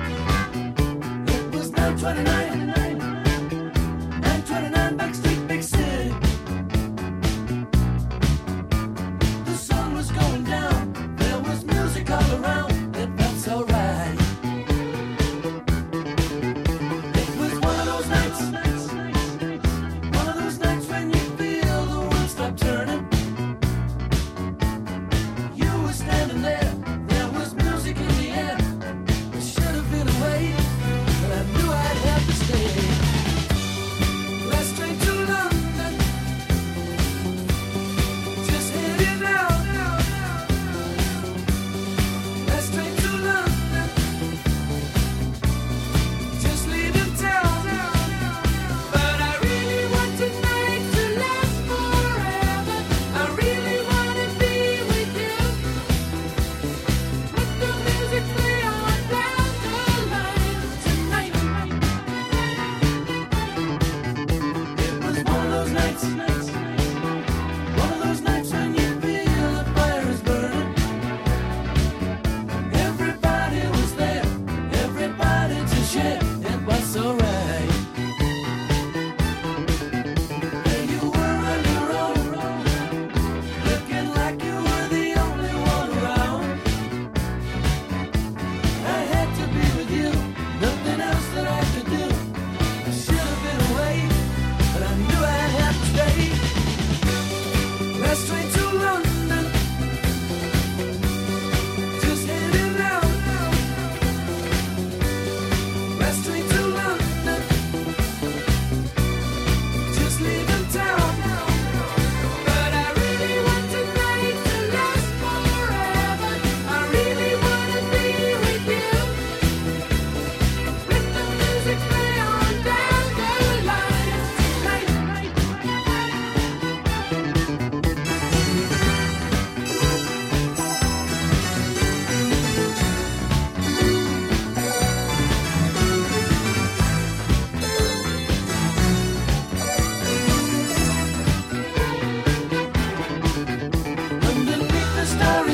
It was nine twenty-nine, nine twenty-nine Backstreet Big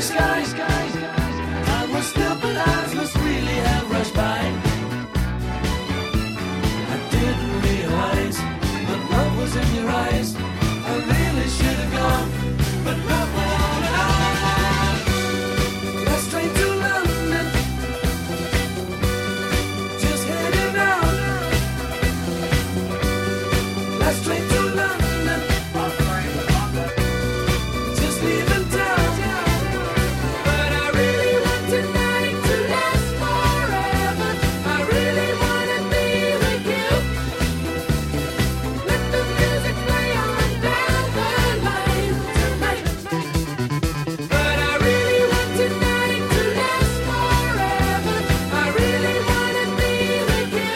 the sky. Time was still, but eyes must really have rushed by. I didn't realize, but love was in your eyes. I really should have gone, but love won't at all. Last train to London, just heading out. Last train to London, just leaving town. But I really want tonight to last forever. I really wanna be with you. Let the music play on down the line tonight. But I really want tonight to last forever. I really wanna be with you.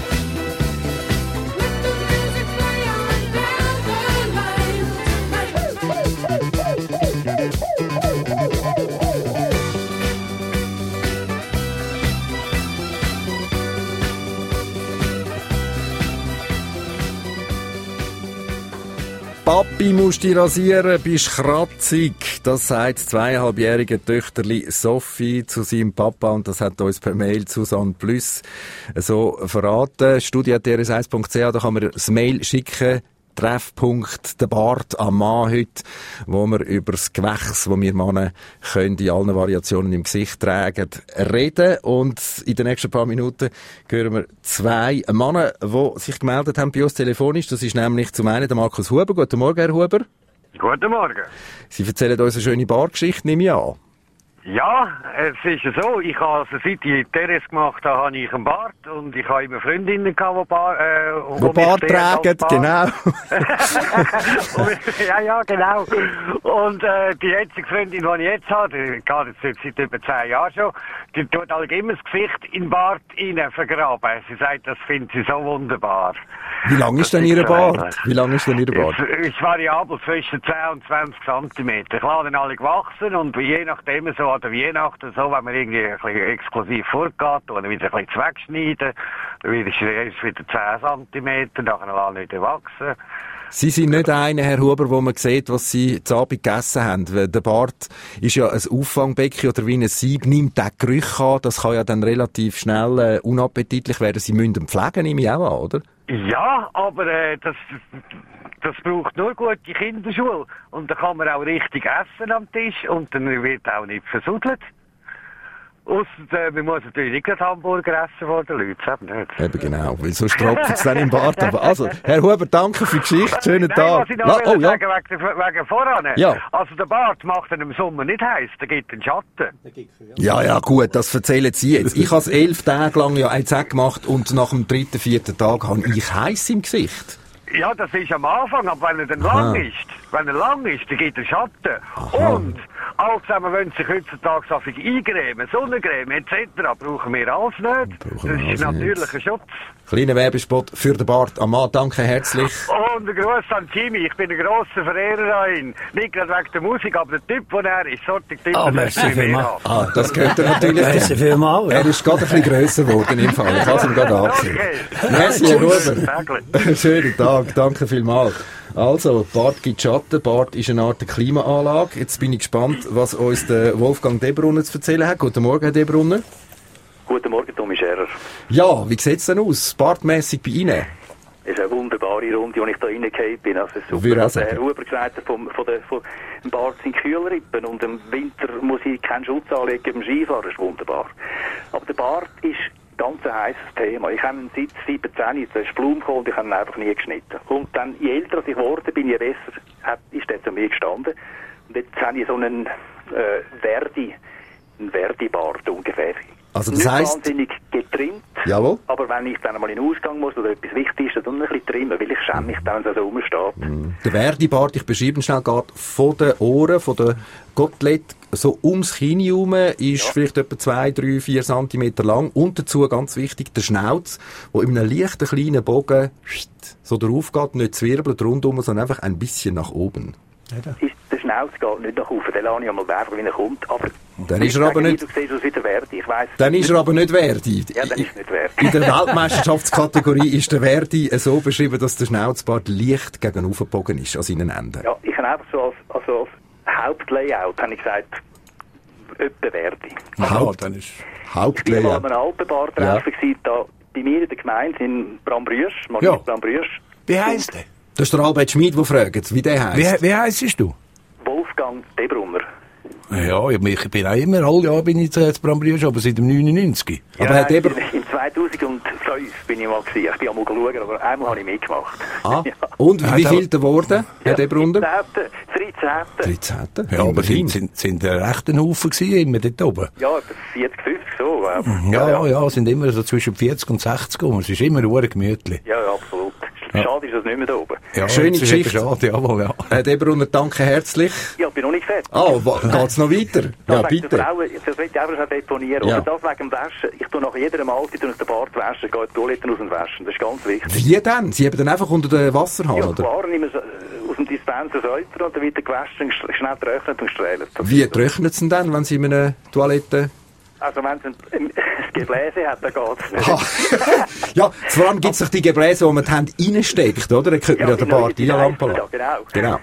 Let the music play on down the line Papi, musst dich rasieren, bist kratzig. Das sagt das zweieinhalbjährige Töchterli Sophie zu seinem Papa und das hat uns per Mail Susanne Plus so verraten. studio at r s eins punkt c h, da kann man das Mail schicken. Treffpunkt, der Bart am Mann heute, wo wir über das Gewächs, das wir Männer können, in allen Variationen im Gesicht tragen, reden. Und in den nächsten paar Minuten hören wir zwei Männer, die sich gemeldet haben bei uns telefonisch. Das ist nämlich zum einen der Markus Huber. Guten Morgen, Herr Huber. Guten Morgen. Sie erzählen uns eine schöne Bargeschichte, nehme ich an. Ja, es ist so, ich habe, also seit ich Teres gemacht habe, habe ich einen Bart und ich habe immer Freundinnen gehabt, die Bart, äh, Wo Bart tragen, genau. Und, ja, ja, genau. Und äh, die jetzige Freundin, die ich jetzt habe, die geht jetzt seit über zehn Jahren schon, die tut halt immer das Gesicht in den Bart rein vergraben. Sie sagt, das findet sie so wunderbar. Wie lang ist denn Ihr Bart? Wie lang ist denn Ihr Bart? Es ist variabel zwischen zehn und zwanzig Zentimeter. Ich lasse dann alle gewachsen und je nachdem so an der Weihnachten, so, wenn man irgendwie ein bisschen exklusiv vorgeht, oder wieder ein bisschen wegschneiden, dann wird es erst wieder zehn Zentimeter, nachher lasse ich wieder wachsen. Sie sind nicht einer, Herr Huber, wo man sieht, was Sie zu Abend gegessen haben. Weil der Bart ist ja ein Auffangbecken oder wie ein Sieb, nimmt den Gerüche an. Das kann ja dann relativ schnell äh, unappetitlich werden. Sie müssen ihn pflegen, nehme ich auch an, oder? Ja, aber äh, das, das braucht nur gute Kinderschule. Und da kann man auch richtig essen am Tisch und dann wird auch nicht versudelt. Ausser, äh, man muss natürlich nicht gerade Hamburger essen vor den Leuten, das eben nicht. Eben genau, weil sonst tropft es dann im Bart. Aber also, Herr Huber, danke für die Geschichte, schönen Nein, Tag. was ich noch La- will oh, ja. sagen, wegen, wegen voran. Ja. Also der Bart macht dann im Sommer nicht heiß, der gibt den Schatten. Ja, ja, gut, das erzählen Sie jetzt. Ich habe es elf Tage lang ja eins gemacht und nach dem dritten, vierten Tag habe ich heiß im Gesicht. Ja, das ist am Anfang, aber wenn er dann Aha. lang ist, wenn er lang ist, dann gibt er Schatten. Aha. Und all zusammen wollen sich heutzutage so viel eincremen, Sonnencreme et cetera brauchen wir alles nicht. Brauchen Das wir ist alles natürlicher Schutz. Kleiner Werbespot für den Bart am Mann. Danke herzlich. Und ein Gruß an Jimmy, ich bin ein grosser Verehrer an ihn. Nicht gerade wegen der Musik, aber der Typ, den er ist, sortig Typ, Ah, das merci ist viel mehr vielmals. haben. Ah, das gehört er natürlich. Merci vielmals, ja. Er ist gerade ein bisschen grösser geworden im Fall. Ich habe es ihm gerade angesehen. Okay. Merci, Herr Täglich. Huber. Schönen Tag, danke vielmals. Also, Bart gibt Schatten, Bart ist eine Art Klimaanlage. Jetzt bin ich gespannt, was uns der Wolfgang Debrunner zu erzählen hat. Guten Morgen, Herr Debrunner. Guten Morgen, Tommy Scherer. Ja, wie sieht es denn aus, bartmässig bei Ihnen? Es ist eine wunderbare Runde, die ich da reingefallen bin. Also super. Würde auch Der sagen. Herr Huber gesagt hat, vom, von der, von dem Bart sind Kühlrippen und im Winter muss ich keinen Schutz anlegen beim Skifahren. Das ist wunderbar. Aber der Bart ist ganz ein heißes Thema. Ich habe ihn seit siebzehn, da ist Blumen gekommen und ich habe ihn einfach nie geschnitten. Und dann, je älter ich geworden bin, je besser hat, ist der zu mir gestanden. Und jetzt habe ich so einen äh, Verdi, einen Verdi-Bart ungefähr. Also das Nicht heisst- wahnsinnig getrimmt. Jawohl. Aber wenn ich dann mal in den Ausgang muss oder etwas wichtig ist, dann ein bisschen trimmen, weil ich schäme mich dann, wenn es so rumsteht. Der Verdi-Bart, ich beschreibe ihn schnell, geht von den Ohren, von der Gottlet, so ums Kinn herum, ist vielleicht etwa zwei, drei, vier Zentimeter lang. Und dazu, ganz wichtig, der Schnauz, der in einem leichten kleinen Bogen so drauf geht, nicht zwirbelt rundum, sondern einfach ein bisschen nach oben. Ist, der Schnauz geht nicht nach oben, den lasse ich einmal einfach, wie er kommt. Aber Dann ist er aber nicht- Du siehst aus wie der Verdi, ich weiss. Dann ist er aber nicht Verdi. Ja, dann ist nicht Verdi. In der Weltmeisterschaftskategorie ist der Verdi so beschrieben, dass der Schnauzbart leicht gegenüber gebogen ist an seinen Enden. Ja, ich habe einfach so als, also als Hauptlayout, habe ich gesagt, öppe werde. Ja, dann ist Ich war Hauptlehrer. mal an einem Alpenbar-Treffen gewesen, da bei mir in der Gemeinde in Brambrüsch, Marie Ja. Brambrüsch. Wie heisst der? Das ist der Albert Schmid, der fragt, wie der heisst. Wie, wie heisst du? Wolfgang Debrunner. Ja, ich bin- ich bin auch immer, alle Jahre bin ich zu Brambrüsch, aber seit dem neunundneunzig. Aber ja, Herr Debr- in, in zweitausendfünf bin ich mal gewesen. Ich bin einmal schauen, aber einmal habe ich mitgemacht. Ah, ja. und Ja, wie da- viel geworden, Herr Debrunner? dreizehnten dreizehnten Ja, aber Immerhin. sind, sind, sind ein rechter Haufen gewesen, immer dort oben. Ja, etwa vierzig, fünfzig so. aber- Ja, ja, ja, sind immer so zwischen vierzig und sechzig rum. Es ist immer sehr gemütlich. Ja, ja, absolut. Ja. Schade ist das nicht mehr da oben. Ja, Schöne das ist Geschichte. eben Schade, jawohl, ja. Herr Debrunner, danke herzlich. Ja, bin noch nicht fertig. Ah, wa- geht's noch weiter? Das Ja, wegen der bitte. Frauen, das will ich einfach noch deponieren. Ja. Oder das wegen dem Waschen. Ich tue nach jeder Mahlzeit tue ich den Bart waschen, gehe die Toiletten aus dem Waschen. Das ist ganz wichtig. Wie denn? Sie haben dann einfach unter den Wasserhahn, Ja, oder? klar, nehmen wir es aus dem Dispenser Säuter und dann wird er gewaschen, sch- schnell trocknet und strahlt. Das Wie ist so. trocknet es denn dann, wenn Sie in einer Toilette... Also wenn es ein, ein, ein Gebläse hat, dann geht's nicht. Ah. Ja, vor allem gibt es doch die Gebläse, wo man die Hände reinsteckt, oder? Dann könnte man ja die den Bart neue- die reinlampen Seife, lassen. Ja, genau. Genau.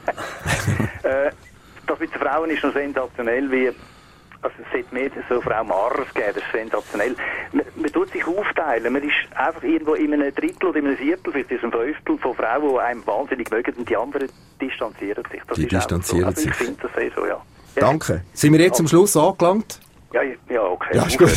Äh, das mit den Frauen ist noch sensationell, wie, also es sollte mehr so Frau Marers geben, das ist sensationell. Man, man tut sich aufteilen, man ist einfach irgendwo in einem Drittel oder in einem Viertel, vielleicht ist ein Fünftel von Frauen, die einem wahnsinnig mögen und die anderen distanzieren sich. Das Die ist einfach distanzieren so. Also ich sich. finde das eh so, ja. Ja. Danke. Sind wir jetzt zum Schluss angelangt? Ja, ja, ja, okay. Ja, ist gut.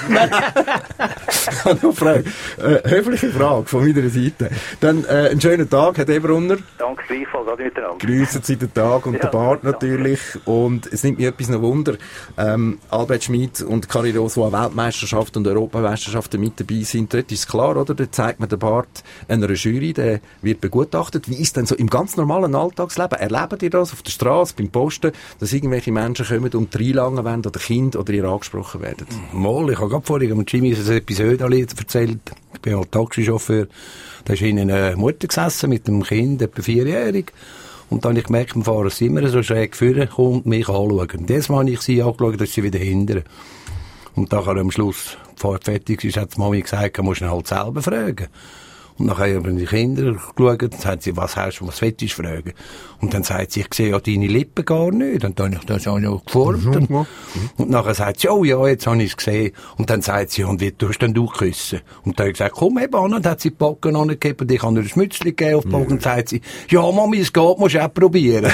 Ich habe noch eine Frage. Äh, höfliche Frage von meiner Seite. Dann äh, einen schönen Tag, Herr Debrunner. Danke gleichfalls, alle miteinander. Grüßen Sie den Tag und Ja, den Bart danke. natürlich. Und es nimmt mir etwas noch Wunder. Ähm, Albert Schmid und Karin Roos, die an Weltmeisterschaften und Europameisterschaften mit dabei sind, dort ist es klar, oder? Dort zeigt man den Bart einer Jury, der wird begutachtet. Wie ist denn so im ganz normalen Alltagsleben? Erlebt ihr das auf der Straße, beim Posten, dass irgendwelche Menschen kommen und reinlangen wollen oder Kinder oder ihr angesprochen werden? Mal, ich habe gerade vorhin am Jimmy ein Episode erzählt. Ich bin halt Taxichauffeur. Da ist hinten eine Mutter gesessen mit einem Kind, etwa vierjährig. Und dann habe ich gemerkt, beim Fahren sind immer so schräg vorne kommt und mich anschauen. Und jedes Mal habe ich sie angeschaut, dass sie wieder hindern. Und dann am Schluss, die Fahrt fertig ist, hat die Mami gesagt, man muss ihn halt selber fragen. Und dann haben die Kinder geschaut, und sagt sie, was hast du, was willst du fragen? Und dann sagt sie, ich sehe ja deine Lippen gar nicht. Und dann habe ich das auch noch geformt. Und, und nachher sagt sie, oh ja, jetzt habe ich es gesehen. Und dann sagt sie, und wie tust denn du küssen? Und dann habe ich gesagt, komm eben an. Und dann hat sie die Backen angegeben, und ich habe ihr ein Schmützchen gegeben auf die Backen. Und sagt sie, ja Mami, es geht, musst du auch probieren.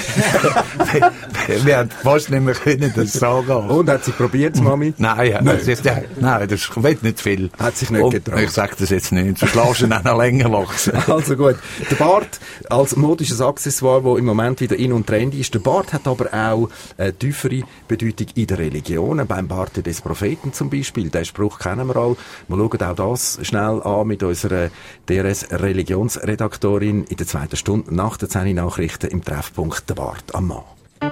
Wir haben fast nicht mehr können, das sagen. Und hat sie probiert, Mami? Nein, ja, Nein. das, ist, ja, nein, das will nicht viel. Hat sich nicht Und getraut. Ich sage das jetzt nicht, sonst lässt du ihn auch noch länger wachsen. Also gut. Der Bart als modisches Accessoire, das im Moment wieder in- und trendy ist. Der Bart hat aber auch eine tiefere Bedeutung in der Religion. Beim Bart des Propheten zum Beispiel. Den Spruch kennen wir alle. Wir schauen auch das schnell an mit unserer D R S-Religionsredaktorin in der zweiten Stunde nach den zehn Nachrichten im Treffpunkt «Der Bart am Mann».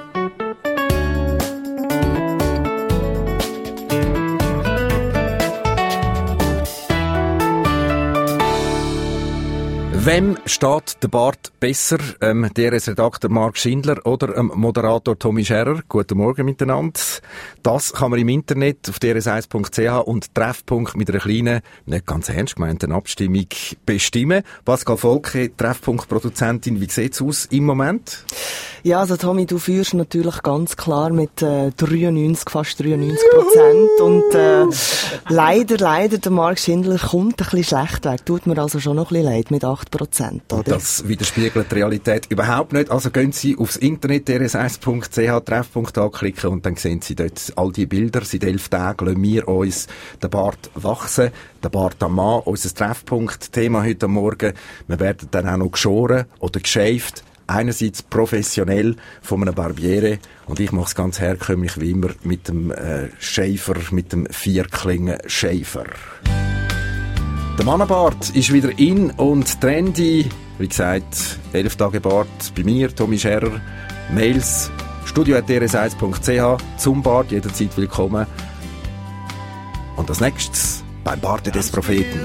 Wem steht der Bart besser? Ähm, D R S-Redakteur Marc Schindler oder ähm, Moderator Tommy Scherer? Guten Morgen miteinander. Das kann man im Internet auf d r s eins punkt c h und Treffpunkt mit einer kleinen, nicht ganz ernst gemeinten Abstimmung bestimmen. Pascal Volke, Treffpunkt-Produzentin, wie sieht's aus im Moment? Ja, also Tommy, du führst natürlich ganz klar mit äh, dreiundneunzig, fast dreiundneunzig Prozent. Und äh, leider, leider, der Marc Schindler kommt ein bisschen schlecht weg. Tut mir also schon noch ein bisschen leid mit acht Prozent, oder? Das widerspiegelt die Realität überhaupt nicht. Also gehen Sie aufs Internet d r s eins punkt c h, Treffpunkt anklicken und dann sehen Sie dort all die Bilder. Seit elf Tagen lassen wir uns den Bart wachsen. Der Bart am Mann, unser Treffpunkt-Thema heute Morgen. Wir werden dann auch noch geschoren oder geschäft. Einerseits professionell von einem Barbiere und ich mache es ganz herkömmlich wie immer mit dem äh, Schäfer, mit dem Vierklingen-Schäfer. Der Mannenbart ist wieder in und trendy. Wie gesagt, elf Tage Bart bei mir, Tommy Scherer. Mails, studio at d r s eins punkt c h, zum Bart, jederzeit willkommen. Und als nächstes beim Bart des Propheten.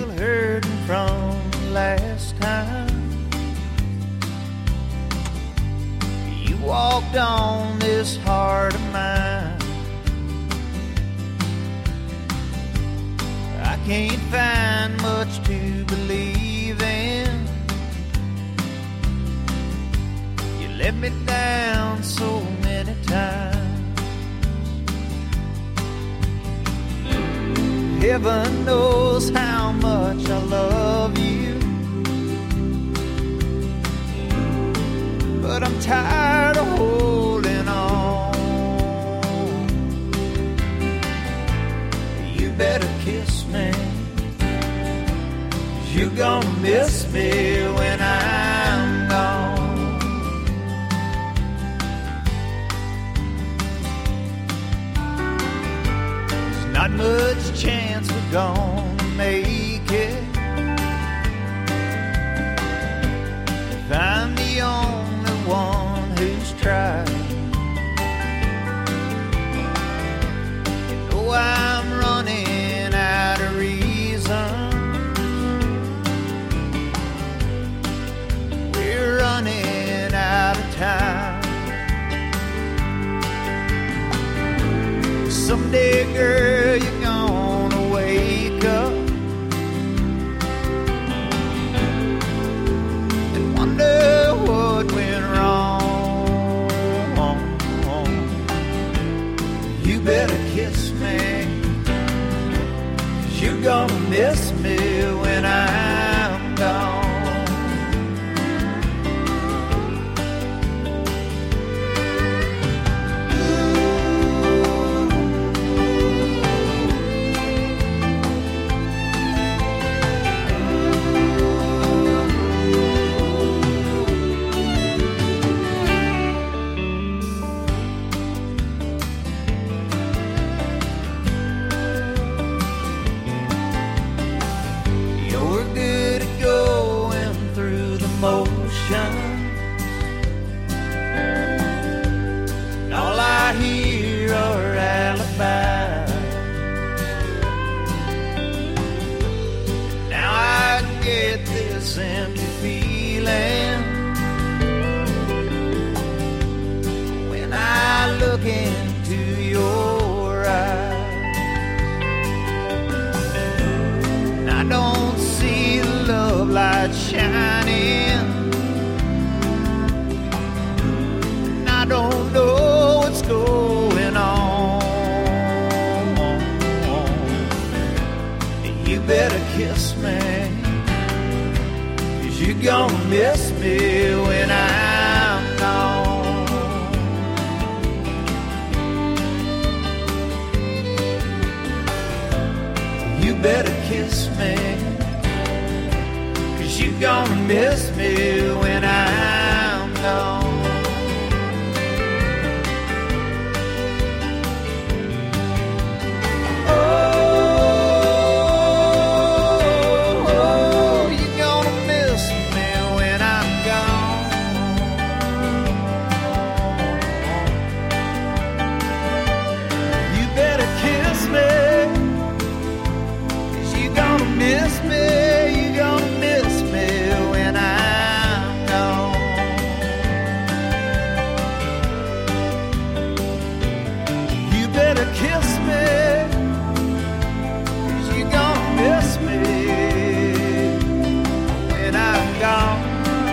Walked on this heart of mine. I can't find much to believe in. You let me down so many times. heaven knows how much I love you. But I'm tired of holding on. You better kiss me. You're gonna miss me when I'm gone. There's not much chance we're gonna make it. If I'm the only one who's tried, you know I'm running out of reason. Running out of time. Someday, girl, you're gonna wake up and wonder what went wrong. You better kiss me. You're gonna miss me when I'm gone. Shining, and I don't know what's going on. You better kiss me, 'cause you're gonna miss me when I'm gone. You better kiss me, you're gonna miss me when I'm gone. Oh, oh, you're gonna miss me when I'm gone. You better kiss me, 'cause you're gonna miss me. You're gonna miss me when I'm gone. You better kiss me, 'cause you're gonna miss me when I'm gone.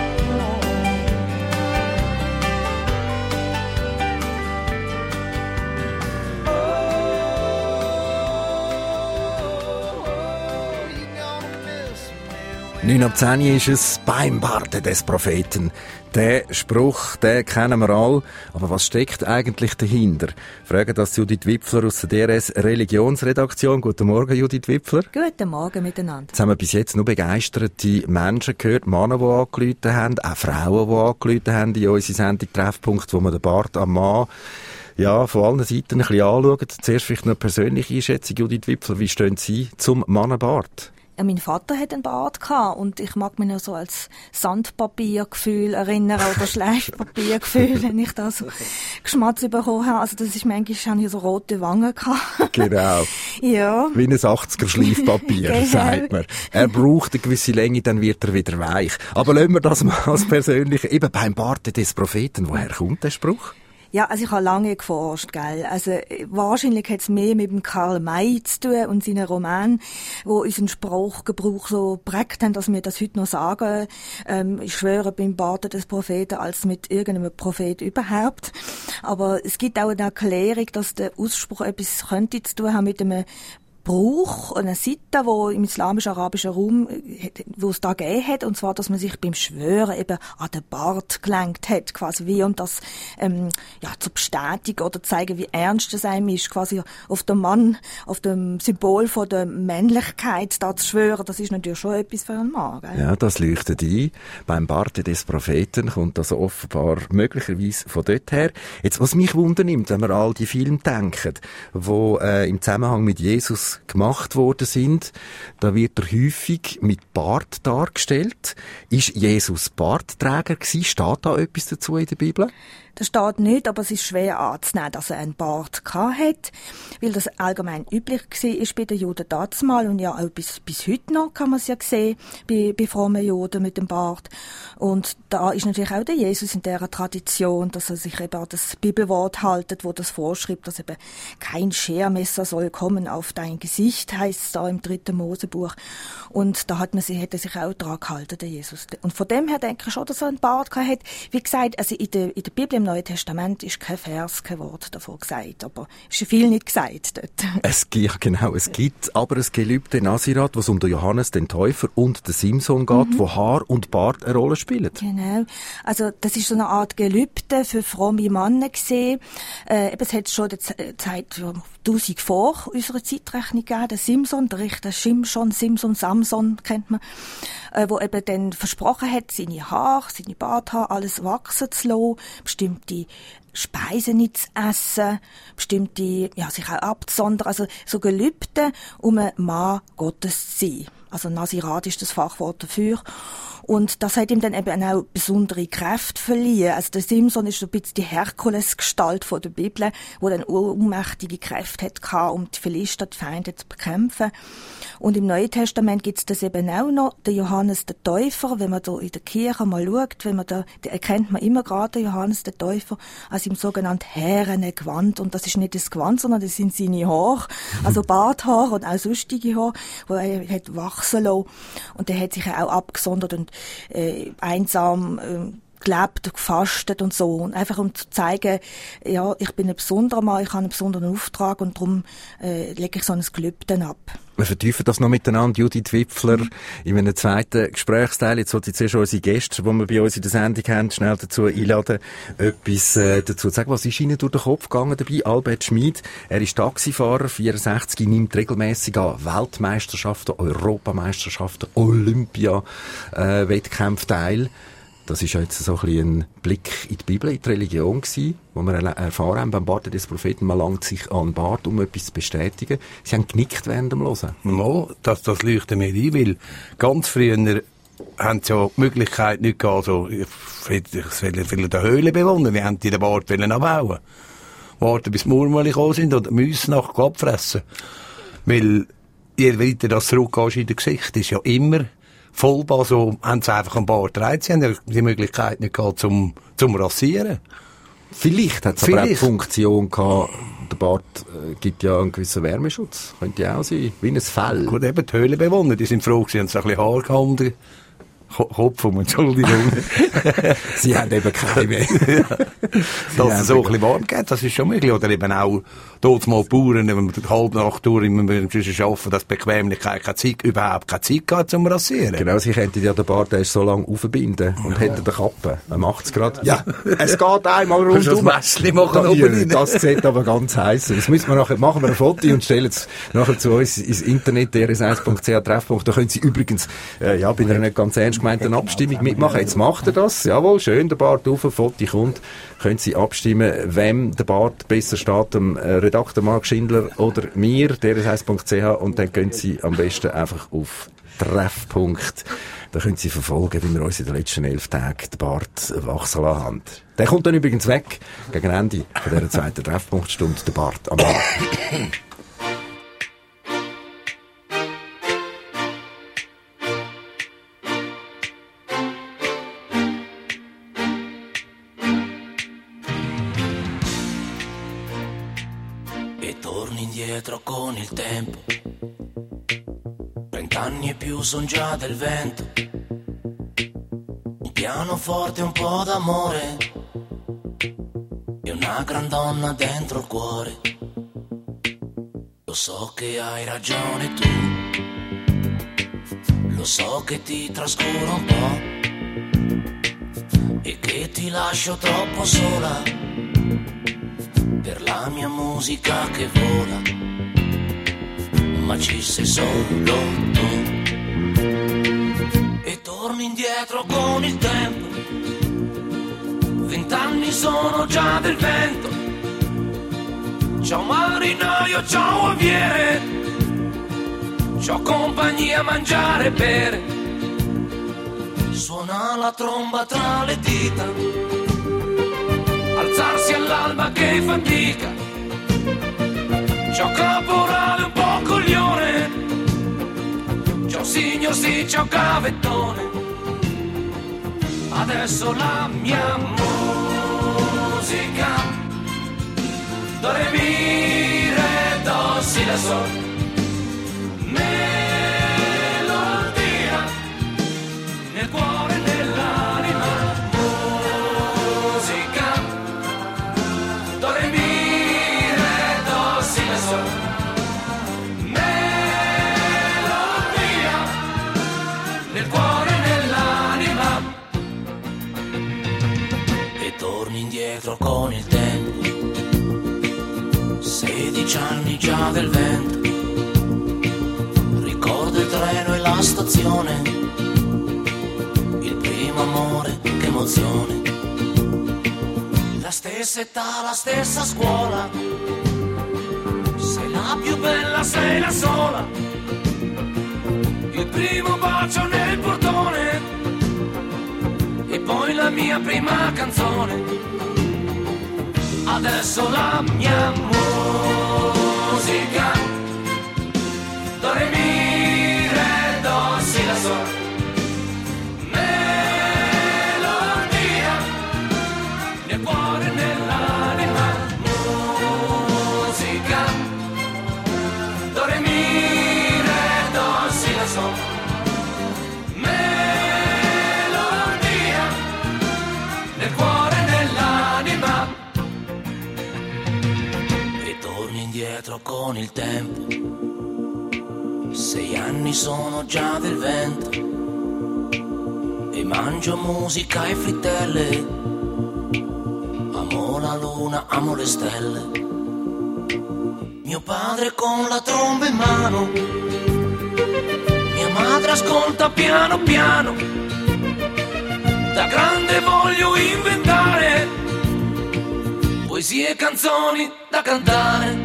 neun ab zehn ist es beim Barte des Propheten. Der Spruch, den kennen wir alle. Aber was steckt eigentlich dahinter? Fragen das Judith Wipfler aus der D R S Religionsredaktion. Guten Morgen, Judith Wipfler. Guten Morgen miteinander. Jetzt haben wir bis jetzt nur begeisterte Menschen gehört, Männer, die angerufen haben, auch Frauen, die angerufen haben in unsere Sendung Treffpunkt, wo wir den Bart am Mann ja, von allen Seiten ein bisschen anschauen. Zuerst vielleicht noch eine persönliche Einschätzung, Judith Wipfler. Wie stehen Sie zum Mannenbart? Ja, mein Vater hat einen Bart gehabt und ich mag mich noch so als Sandpapiergefühl erinnern oder Schleifpapiergefühl, wenn ich da so Geschmatz bekommen habe. Also das ist manchmal, habe ich so rote Wangen gehabt. Genau. Ja. Wie ein achtziger-Schleifpapier, Genau. sagt man. Er braucht eine gewisse Länge, dann wird er wieder weich. Aber lassen wir das mal als persönlich, eben beim Barte des Propheten. Woher kommt der Spruch? Ja, also ich habe lange geforscht, gell. Also wahrscheinlich hat es mehr mit dem Karl May zu tun und seinen Roman, wo unseren Sprachgebrauch so prägt haben, dass wir das heute noch sagen. Ähm, ich schwöre beim Bart des Propheten als mit irgendeinem Prophet überhaupt. Aber es gibt auch eine Erklärung, dass der Ausspruch etwas könnte zu tun haben mit einem Brauch, eine Sitte, wo im islamisch-arabischen Raum, wo es da gegeben hat, und zwar, dass man sich beim Schwören eben an den Bart gelenkt hat, quasi wie, um das ähm, ja, zu bestätigen oder zu zeigen, wie ernst es einem ist, quasi auf dem Mann, auf dem Symbol von der Männlichkeit da zu schwören, das ist natürlich schon etwas für einen Mann. Gell? Ja, das leuchtet ein. Beim Bart des Propheten kommt das offenbar möglicherweise von dort her. Jetzt, was mich wundernimmt, wenn wir all die Filme denken, die äh, im Zusammenhang mit Jesus gemacht worden sind, da wird er häufig mit Bart dargestellt. Ist Jesus Bartträger gewesen? Steht da etwas dazu in der Bibel? Das steht nicht, aber es ist schwer anzunehmen, dass er einen Bart hatte, weil das allgemein üblich war bei den Juden dazumal und ja auch bis, bis heute noch kann man es ja sehen, bei, bei frommen Juden mit dem Bart. Und da ist natürlich auch der Jesus in dieser Tradition, dass er sich eben an das Bibelwort haltet, wo das vorschreibt, dass eben kein Schermesser soll kommen auf dein Gesicht, heisst es da im dritten Mosebuch. Und da hat man sich, hat er sich auch dran gehalten, der Jesus. Und von dem her denke ich schon, dass er einen Bart hatte. Wie gesagt, also in der, in der Bibel, im Neuen Testament ist kein Vers, kein Wort davon gesagt, aber es ist viel nicht gesagt dort. Es gibt, ja genau, es gibt aber ein Gelübde Nazirat, wo es um den Johannes, den Täufer und den Simson geht, mhm. wo Haar und Bart eine Rolle spielen. Genau. Also, das ist so eine Art Gelübde für fromme Männer gesehen. Äh, eben, es hat schon die Zeit, ja, tausend vor unserer Zeitrechnung gegeben, der Simson, der Richter Shimshon, Simson, Samson, kennt man, äh, wo eben dann versprochen hat, seine Haare, seine Barthaare, alles wachsen zu lassen, bestimmte Speisen nicht zu essen, bestimmte, ja, sich auch abzusondern, also so Gelübde, um ein Mann Gottes zu sein. Also Nazirat ist das Fachwort dafür. Und das hat ihm dann eben auch besondere Kräfte verliehen. Also der Simson ist so ein bisschen die Herkulesgestalt von der Bibel, wo dann unmächtige Kräfte hatte, um die Philister, die Feinde zu bekämpfen. Und im Neuen Testament gibt es das eben auch noch, der Johannes der Täufer. Wenn man da in der Kirche mal schaut, wenn man da, da erkennt man immer gerade den Johannes der Täufer als im sogenannten Herrengewand. Und das ist nicht das Gewand, sondern das sind seine Haare, also Barthaare und auch sonstige Haare, die er hat wachsen lassen. Und der hat sich auch abgesondert und äh, einsam äh, gelebt, gefastet und so. Und einfach um zu zeigen, ja, ich bin ein besonderer Mann, ich habe einen besonderen Auftrag und darum äh, lege ich so ein Gelübde ab. Wir vertiefen das noch miteinander. Judith Wipfler in einem zweiten Gesprächsteil. Jetzt wollte ich zuerst unsere Gäste, die wir bei uns in der Sendung haben, schnell dazu einladen, etwas äh, dazu zu sagen. Was ist Ihnen durch den Kopf gegangen dabei? Albert Schmid, er ist Taxifahrer, vierundsechzig, nimmt regelmässig an Weltmeisterschaften, Europameisterschaften, Olympia-Wettkämpfen äh, teil. Das ist ja jetzt so ein bisschen ein Blick in die Bibel, in die Religion gewesen, wo wir erfahren haben, beim Bart des Propheten, man langt sich an den Bart, um etwas zu bestätigen. Sie haben genickt während dem Hören. No, das, das leuchtet mir ein, weil ganz früher haben sie ja die Möglichkeit nicht gehabt, so, ich will die Höhle bewohnen, die haben die den Bart abbauen. Warten, bis die Murmeli gekommen sind oder Mäuse nachher abfressen. Weil, je weiter das zurückgehst in das Gesicht, ist ja immer vollbar so, haben sie einfach einen Bart getragen. Sie haben ja die Möglichkeit nicht gehabt, zum, zum Rasieren. Vielleicht hat es aber auch die Funktion gehabt, der Bart äh, gibt ja einen gewissen Wärmeschutz. Könnte ja auch sein, wie ein Fell. Gut, eben die Höhlenbewohner, die sind froh, sie haben so ein bisschen Haar gehabt. Kopf um, Entschuldigung. Sie haben eben keine mehr. Ja. Dass es so ein bisschen warm geht, das ist schon möglich. Oder eben auch, dort mal Bauern, wenn man halb Nacht durch immer zwischen arbeiten, dass Bequemlichkeit keine Zeit, überhaupt keine Zeit hat zum Rasieren. Genau, sie könnten ja den Bart erst so lange aufbinden und ja. hätten den Kappe. Man macht es gerade. Ja, es geht einmal rundum. Das machen da, ja, das sieht aber ganz heiß aus. Das müssen wir nachher, machen wir ein Foto und stellen es nachher zu uns ins Internet, d r s eins punkt c h Treffpunkt. Da können Sie übrigens, äh, ja, bin ich nicht ganz ernst gemeint, eine Abstimmung mitmachen. Jetzt macht er das. Jawohl, schön, der Bart auf, ein Foto kommt. Können Sie abstimmen, wem der Bart besser steht, dem Redakteur Marc Schindler oder mir, d r s eins punkt c h, und dann können Sie am besten einfach auf Treffpunkt. Da können Sie verfolgen, wie wir uns in den letzten elf Tagen den Bart wachsen lassen haben. Der kommt dann übrigens weg, gegen Ende von dieser zweiten Treffpunktstunde, der Bart am Bart. Con il tempo, vent'anni e più son già del vento, un pianoforte, un po' d'amore e una gran donna dentro il cuore. Lo so che hai ragione tu, lo so che ti trascuro un po' e che ti lascio troppo sola per la mia musica che vola, ma ci sei solo tu e torni indietro con il tempo. Vent'anni sono già del vento. Ciao marinaio, ciao aviere, c'ho compagnia a mangiare e bere. Suona la tromba tra le dita, alzarsi all'alba che fatica. C'ho caporale un po' coglione, c'ho signor sì, c'ho cavettone. Adesso la mia musica do re mi re do si la sol, melodia nel cuore e nell'anima. Musica do re mi re do si la sol, melodia nel cuore e nell'anima. E torni indietro con il tempo, sedici anni già del vento, ricordo il treno e la stazione, il primo amore, che emozione, la stessa età, la stessa scuola, sei la più bella, sei la sola, il primo bacio nel portone e poi la mia prima canzone. Adesso la mia musica do re mi re do si la sol, melodia nel cuore e nell'anima. Musica do re mi re do si la sol, melodia nel cuore e nell'anima. Indietro con il tempo, sei anni sono già del vento e mangio musica e frittelle, amo la luna, amo le stelle, mio padre con la tromba in mano, mia madre ascolta piano piano, da grande voglio inventare poesie e canzoni da cantare.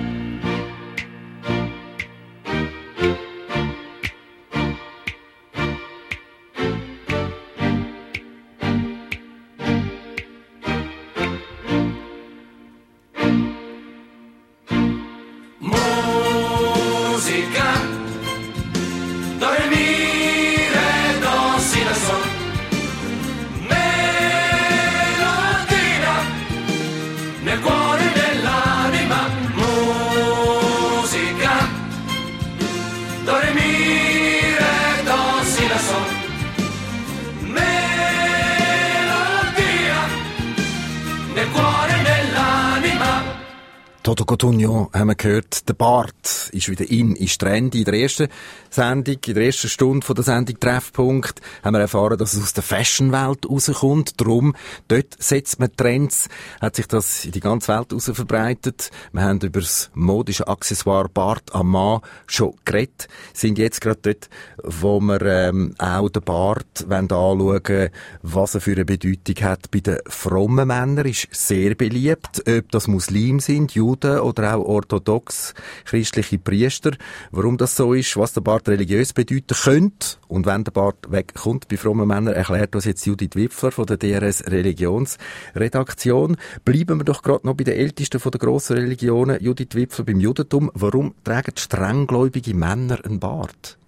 Toto Cotugno haben wir gehört, der Bart ist wieder in, ist Trend. In der ersten Sendung, in der ersten Stunde von der Sendung Treffpunkt, haben wir erfahren, dass es aus der Fashionwelt rauskommt. Darum, dort setzt man Trends, hat sich das in die ganze Welt raus verbreitet. Wir haben über das modische Accessoire Bart am Mann schon geredet, sind jetzt gerade dort, wo wir ähm, auch den Bart anschauen wollen, was er für eine Bedeutung hat. Bei den frommen Männern ist sehr beliebt, ob das Muslim sind, Juden oder auch orthodox christliche Priester. Warum das so ist, was der Bart religiös bedeuten könnte und wenn der Bart wegkommt bei frommen Männern, erklärt uns jetzt Judith Wipfler von der D R S Religionsredaktion. Bleiben wir doch gerade noch bei den ältesten von den grossen Religionen. Judith Wipfler, beim Judentum. Warum tragen strenggläubige Männer einen Bart?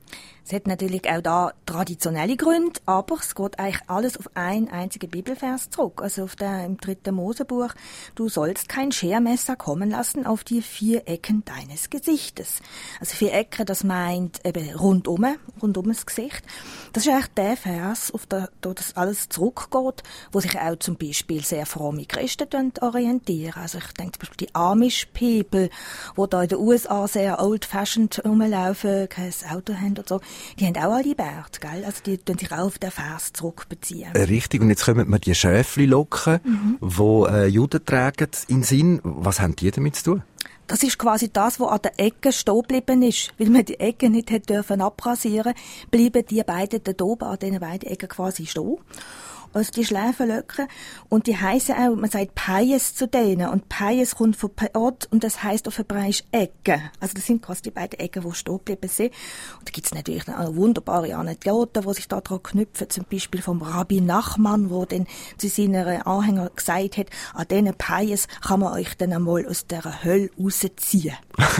Es hat natürlich auch da traditionelle Gründe, aber es geht eigentlich alles auf einen einzigen Bibelvers zurück. Also auf der, im dritten Mosebuch, du sollst kein Schermesser kommen lassen auf die vier Ecken deines Gesichtes. Also vier Ecken, das meint eben rundum, rundum das Gesicht. Das ist eigentlich der Vers, auf der, da das alles zurückgeht, wo sich auch zum Beispiel sehr fromme Christen orientieren. Also ich denke zum Beispiel die Amish-People, die da in den U S A sehr old-fashioned rumlaufen, kein Auto haben und so, die haben auch alle Bärte, gell? Also die tun sich auch auf den Vers zurückbeziehen. Richtig, und jetzt kommen wir die Schäfli-Locken, mhm. die äh, Juden tragen, in den Sinn. Was haben die damit zu tun? Das ist quasi das, was an der Ecke stehen geblieben ist. Weil man die Ecke nicht hätte dürfen abrasieren, bleiben die beiden da oben an diesen beiden Ecken quasi stehen. Also die Schläfenlöcke. Und die heissen auch, man sagt Pais zu denen. Und Pais kommt von Peot und das heisst auf Hebräisch Ecke. Also das sind quasi die beiden Ecken, die stehen geblieben sind. Und da gibt's natürlich auch wunderbare Anekdoten, die sich da dran knüpfen. Zum Beispiel vom Rabbi Nachman, der dann zu seinen Anhängern gesagt hat, an diesen Pais kann man euch dann einmal aus dieser Hölle rausziehen.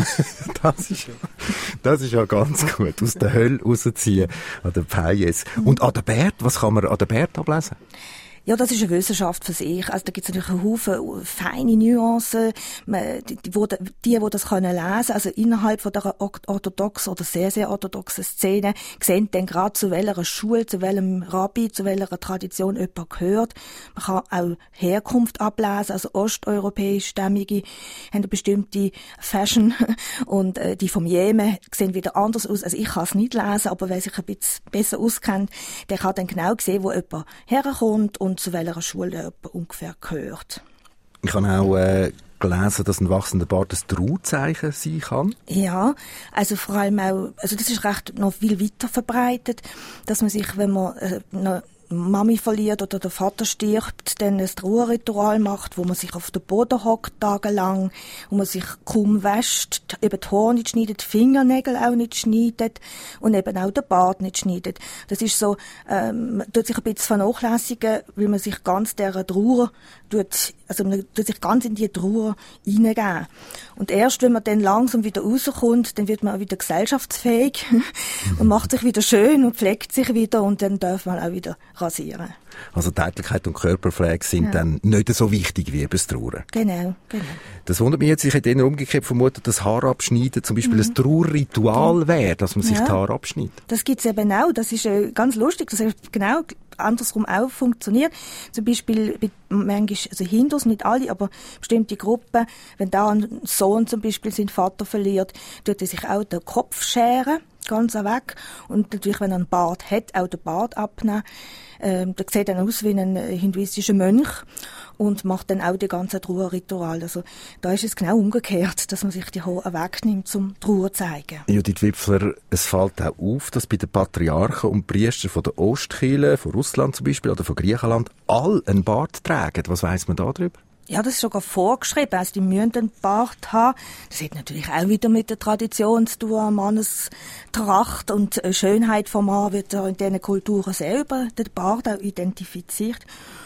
das, ist ja, das ist ja ganz gut. Aus der Hölle rausziehen. An den Pais. Und an der Bärte, was kann man an der Bärte ablesen? Ja, das ist eine Wissenschaft für sich. Also da gibt es natürlich einen Haufen feine Nuancen. Die, die, die, die das können lesen, also innerhalb von der orthodoxen oder sehr, sehr orthodoxen Szene, sehen dann gerade zu welcher Schule, zu welchem Rabbi, zu welcher Tradition jemand gehört. Man kann auch Herkunft ablesen, also osteuropäisch-stämmige haben eine bestimmte Fashion und äh, die vom Jemen sehen wieder anders aus. Also ich kann es nicht lesen, aber wer sich ein bisschen besser auskennt, der kann dann genau sehen, wo jemand herkommt und zu welcher Schule jemand ungefähr gehört. Ich habe auch äh, gelesen, dass ein wachsender Bart ein Trauzeichen sein kann. Ja, also vor allem auch, also das ist recht noch viel weiter verbreitet, dass man sich, wenn man äh, noch Mami verliert oder der Vater stirbt, dann ein Trauerritual macht, wo man sich auf den Boden hockt, tagelang, wo man sich kaum wäscht, eben die Haare nicht schneidet, die Fingernägel auch nicht schneidet und eben auch den Bart nicht schneidet. Das ist so, ähm, man tut sich ein bisschen vernachlässigen, weil man sich ganz dieser Trauer tut, also man tut sich ganz in die Trauer hineingeben. Und erst, wenn man dann langsam wieder rauskommt, dann wird man auch wieder gesellschaftsfähig und macht sich wieder schön und pflegt sich wieder und dann darf man auch wieder rasieren. Also Tätigkeit und Körperpflege sind ja. dann nicht so wichtig wie beim Trauern. Genau, genau. Das wundert mich jetzt, ich hätte eher umgekehrt vermutet, dass Haar abschneiden zum Beispiel mhm. ein Trauerritual wäre, dass man sich ja. die Haare abschneidet. Das gibt's eben auch, das ist äh, ganz lustig, das hat genau andersrum auch funktioniert. Zum Beispiel bei manchmal, also Hindus, nicht alle, aber bestimmte Gruppen, wenn da ein Sohn zum Beispiel seinen Vater verliert, tut er sich auch den Kopf scheren, ganz weg. Und natürlich, wenn er einen Bart hat, auch den Bart abnehmen. Ähm, der sieht dann aus wie ein hinduistischer Mönch und macht dann auch die ganzen Trauerrituale. Also da ist es genau umgekehrt, dass man sich die Haare wegnimmt, zum Trauer zu zeigen. Judith Wipfler, es fällt auch auf, dass bei den Patriarchen und Priestern von der Ostkirche, von Russland zum Beispiel oder von Griechenland, alle einen Bart tragen. Was weiss man da drüber? Ja, das ist sogar vorgeschrieben. Also die müssen einen Bart haben. Das hat natürlich auch wieder mit der Tradition zu tun. Mannestracht und Schönheit vom Mann wird ja in diesen Kulturen sehr über den Bart auch identifiziert.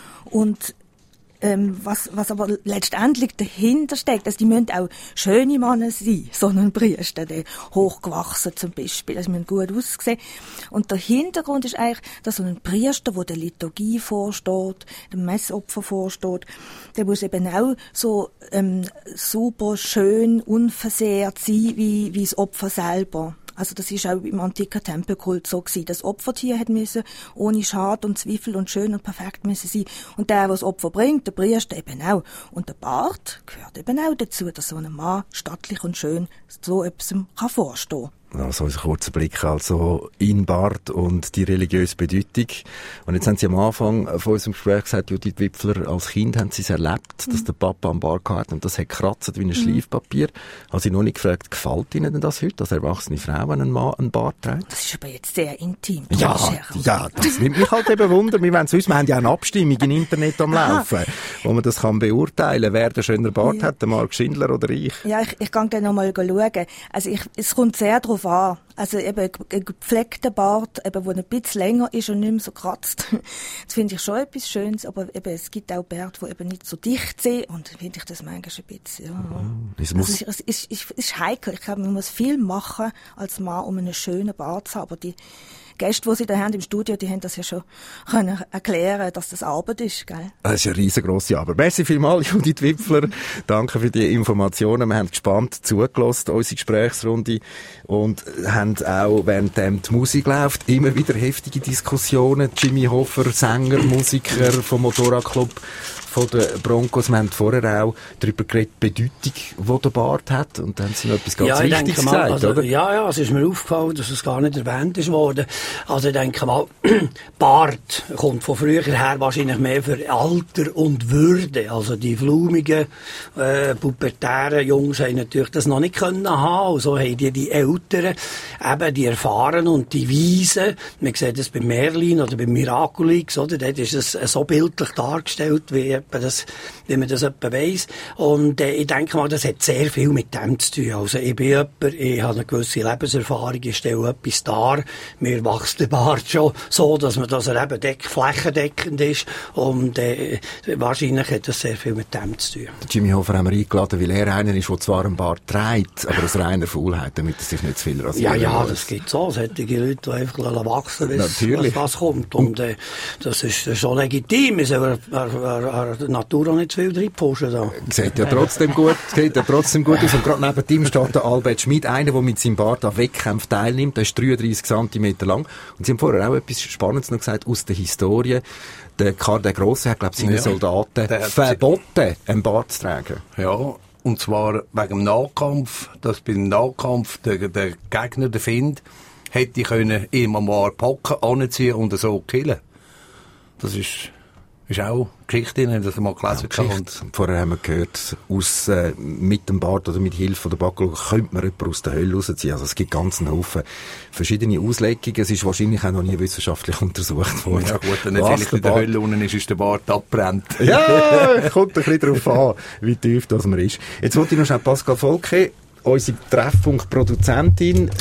Und ähm, was, was aber letztendlich dahinter steckt, also die müssen auch schöne Männer sein, so ein Priester, der hochgewachsen zum Beispiel, also müssen gut aussehen. Und der Hintergrund ist eigentlich, dass so ein Priester, der der Liturgie vorsteht, dem Messopfer vorsteht, der muss eben auch so ähm, super, schön, unversehrt sein, wie, wie das Opfer selber. Also das ist auch im antiken Tempelkult so gewesen. Das Opfertier hat müssen ohne Schad und Zweifel und schön und perfekt müssen sein. Und der, der das Opfer bringt, der Priester eben auch. Und der Bart gehört eben auch dazu, dass so ein Mann stattlich und schön so etwas kann vorstehen. Also unser kurzer Blick also in Bart und die religiöse Bedeutung. Und jetzt haben Sie am Anfang von unserem Gespräch gesagt, Judith Wipfler, als Kind haben Sie es erlebt, mhm. dass der Papa am Bart hatte und das hat gekratzt wie ein mhm. Schleifpapier. Haben Sie noch nicht gefragt, gefällt Ihnen denn das heute, dass erwachsene Frauen einen Mann einen Bart tragen? Das ist aber jetzt sehr intim. Ja, ja, das nimmt mich halt eben Wunder. Wir, wollen wir haben ja eine Abstimmung im Internet am Laufen, wo man das kann beurteilen, wer den schöner Bart ja. hat, der Marc Schindler oder ich. Ja, ich, ich kann gerne noch mal schauen. Also ich, es kommt sehr darauf drauf an. Also eben ein gepflegter Bart, eben, der ein bisschen länger ist und nicht mehr so kratzt. Das finde ich schon etwas Schönes, aber eben, es gibt auch Bärte, die eben nicht so dicht sind und dann finde ich das manchmal ein bisschen, ja. Es Also muss- es, ist, es, ist, es ist heikel. Ich glaube, man muss viel machen als Mann, um einen schönen Bart zu haben. Aber die Gäste, die sie da haben im Studio, die haben das ja schon können erklären, dass das Arbeit ist, gell? Das ist eine riesengrosse Arbeit. Merci vielmals, Judith Wipfler. Danke für die Informationen. Wir haben gespannt zugelassen, unsere Gesprächsrunde. Und haben auch, während die Musik läuft, immer wieder heftige Diskussionen. Jimmy Hoffer, Sänger, Musiker vom Motorradclub von den Broncos. Wir haben vorher auch darüber geredet, die Bedeutung, die der Bart hat. Und dann haben sie noch etwas ganz ja, ich Wichtiges denke mal, gesagt, also, oder? Ja, ja, es ist mir aufgefallen, dass es gar nicht erwähnt ist worden. Also ich denke mal, Bart kommt von früher her wahrscheinlich mehr für Alter und Würde. Also die flumigen, äh, pubertären Jungs haben natürlich das noch nicht können haben. Und so haben die, die Älteren, eben die Erfahrenen und die Weisen. Man sieht das bei Merlin oder bei Miraculix, oder? Dort ist es so bildlich dargestellt, wie, etwa das, wie man das etwa weiss. Und äh, ich denke mal, das hat sehr viel mit dem zu tun. Also ich bin jemand, ich habe eine gewisse Lebenserfahrung, ich stelle etwas dar. Mir wächst der Bart schon so, dass man dass er eben deck, flächendeckend ist. Und äh, wahrscheinlich hat das sehr viel mit dem zu tun. Jimmy Hoffer haben wir eingeladen, weil er einer ist, der zwar einen Bart trägt, aber aus reiner Faulheit, damit er sich nicht zu viel rasiert. Ja, ja, das gibt so. Solche Leute, die einfach wachsen lassen, Natürlich. was, was kommt. Und äh, das ist äh, schon legitim. Es ist aber an der Natur auch nicht zu viel reinpfuschen. Da. Sieht ja trotzdem gut, sieht ja trotzdem gut aus. Und gerade neben ihm steht der Albert Schmid, einer, der mit seinem Bart an Wettkämpfen teilnimmt. Der ist dreiunddreissig Zentimeter lang. Und Sie haben vorher auch etwas Spannendes noch gesagt aus der Historie. Der Karl der Grosse hat, glaube ich, seinen Ja. Soldaten Der hat- verboten, einen Bart zu tragen. Ja, und zwar wegen dem Nahkampf, dass beim Nahkampf der, der Gegner, der Find, hätte können ihm am Bart packen, anziehen und so killen. Das ist, ist auch Geschichte, ich habe das mal gelesen. Ja, Geschichte. Vorher haben wir gehört, aus, äh, mit dem Bart oder mit Hilfe von der Backel könnte man jemanden aus der Hölle rausziehen. Also es gibt ganz einen Haufen verschiedene Auslegungen. Es ist wahrscheinlich auch noch nie wissenschaftlich untersucht worden. Ja gut, wenn er Was vielleicht in der Bart- Hölle unten ist, ist der Bart abbrennt. Ja, kommt ein bisschen darauf an, wie tief das man ist. Jetzt wollte ich noch schnell Pascal Volke, unsere Treffpunkt-Produzentin,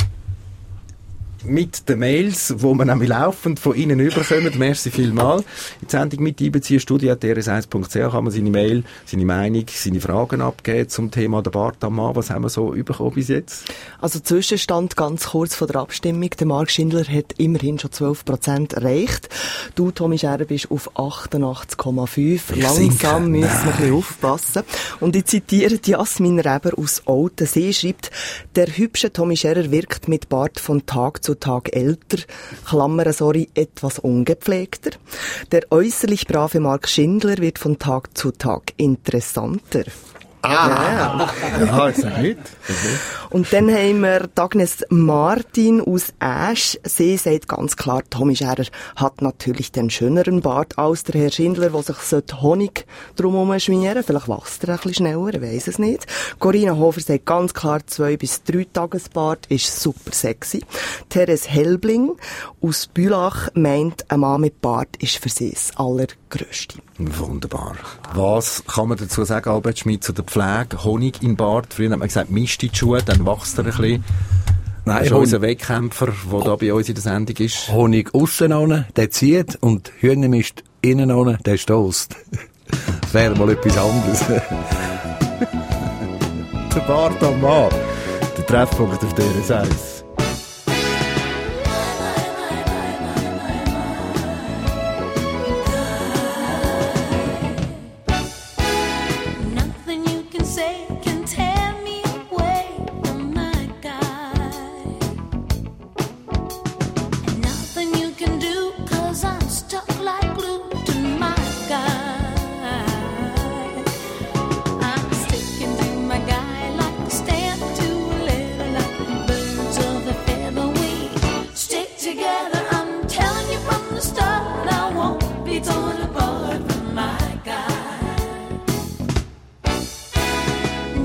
mit den Mails, die wir nämlich laufend von Ihnen überkommen. Merci vielmals. In die Sendung mit einbeziehen, studio punkt r s eins punkt c h kann man seine Mail, seine Meinung, seine Fragen abgeben zum Thema der Bart am Mann. Was haben wir so bekommen bis jetzt? Also Zwischenstand ganz kurz vor der Abstimmung. Der Marc Schindler hat immerhin schon zwölf Prozent erreicht. Du, Tommy Scherer, bist auf achtundachtzig Komma fünf. Ich Langsam sinke. müssen wir ein Nein. bisschen aufpassen. Und ich zitiere die Jasmin Reber aus Oltensee, schreibt, der hübsche Tommy Scherer wirkt mit Bart von Tag zu Tag älter, Klammer, sorry, etwas ungepflegter. Der äußerlich brave Marc Schindler wird von Tag zu Tag interessanter. Ah! Ja, ist ja nicht. Und dann haben wir Agnes Martin aus Asch. Sie sagt ganz klar, Tommy Scherer hat natürlich den schöneren Bart als der Herr Schindler, der sich Honig drumherum schmieren. Vielleicht wächst er ein bisschen schneller, ich weiss es nicht. Corinna Hofer sagt ganz klar, zwei bis drei Tagesbart ist super sexy. Therese Helbling aus Bülach meint, ein Mann mit Bart ist für sie das Allergrößte. Wunderbar. Was kann man dazu sagen, Albert Schmid, zu der Pflege? Honig im Bart. Früher hat man gesagt, mischt die Schuhe, dann wächst er ein bisschen. Nein, das ist Honig- unser Wettkämpfer, der da bei uns in der Sendung ist. Honig aussen an, der zieht, und Hühnermist innen an, der stößt. Das wäre mal etwas anderes. Der Bart am Mann. Der Treffpunkt auf der R S eins. Nothing you can say can tear me away from my guy. And nothing you can do, 'cause I'm stuck like glue to my guy. I'm sticking to my guy like a stamp to a letter, like birds of a feather we stick together. I'm telling you from the start, I won't be torn apart from my guy.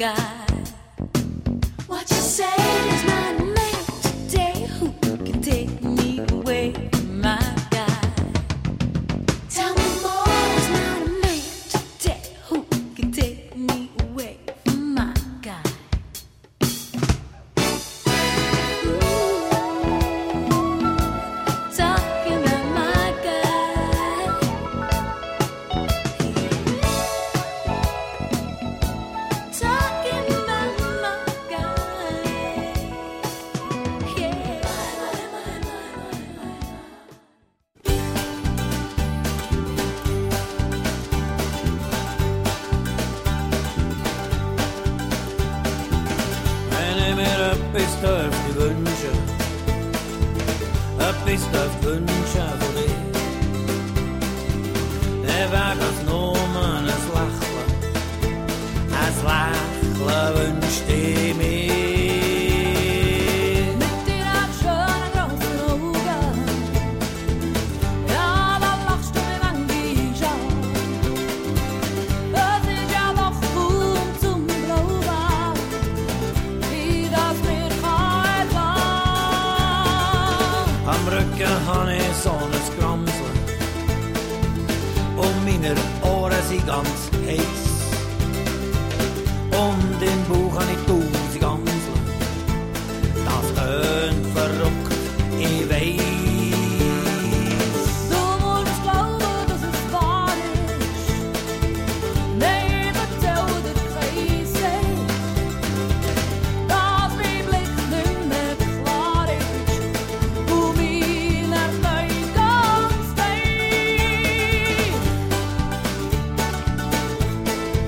guy. What you say is not a man today who can take me away from my guy. Tell me more is not a man today who can take me away from my guy. Talking about my guy. Talking about my guy. Yeah. Wenn ich mir etwas dürfte wünschen, etwas dürfte wünschen von dir, dann wär das nur ein Lächeln, ein Lächeln wünschte ich mir. Mit dir auf schönen großen Augen, ja, da machst du mir manchmal an. Es ist ja doch kaum zum Glauben, wie das mir kann ergehen. Am Rücken habe ich so ein Gramsel und meine Ohren sind ganz heiß. Und im Bauch habe ich tausend Amseln. Das tönt verrückt, ich weiss. Du musst glauben, dass es wahr ist. Nein, erzähl dir kein Sinn, dass mein Blick nicht mehr klar ist und meine Beine ganz steif.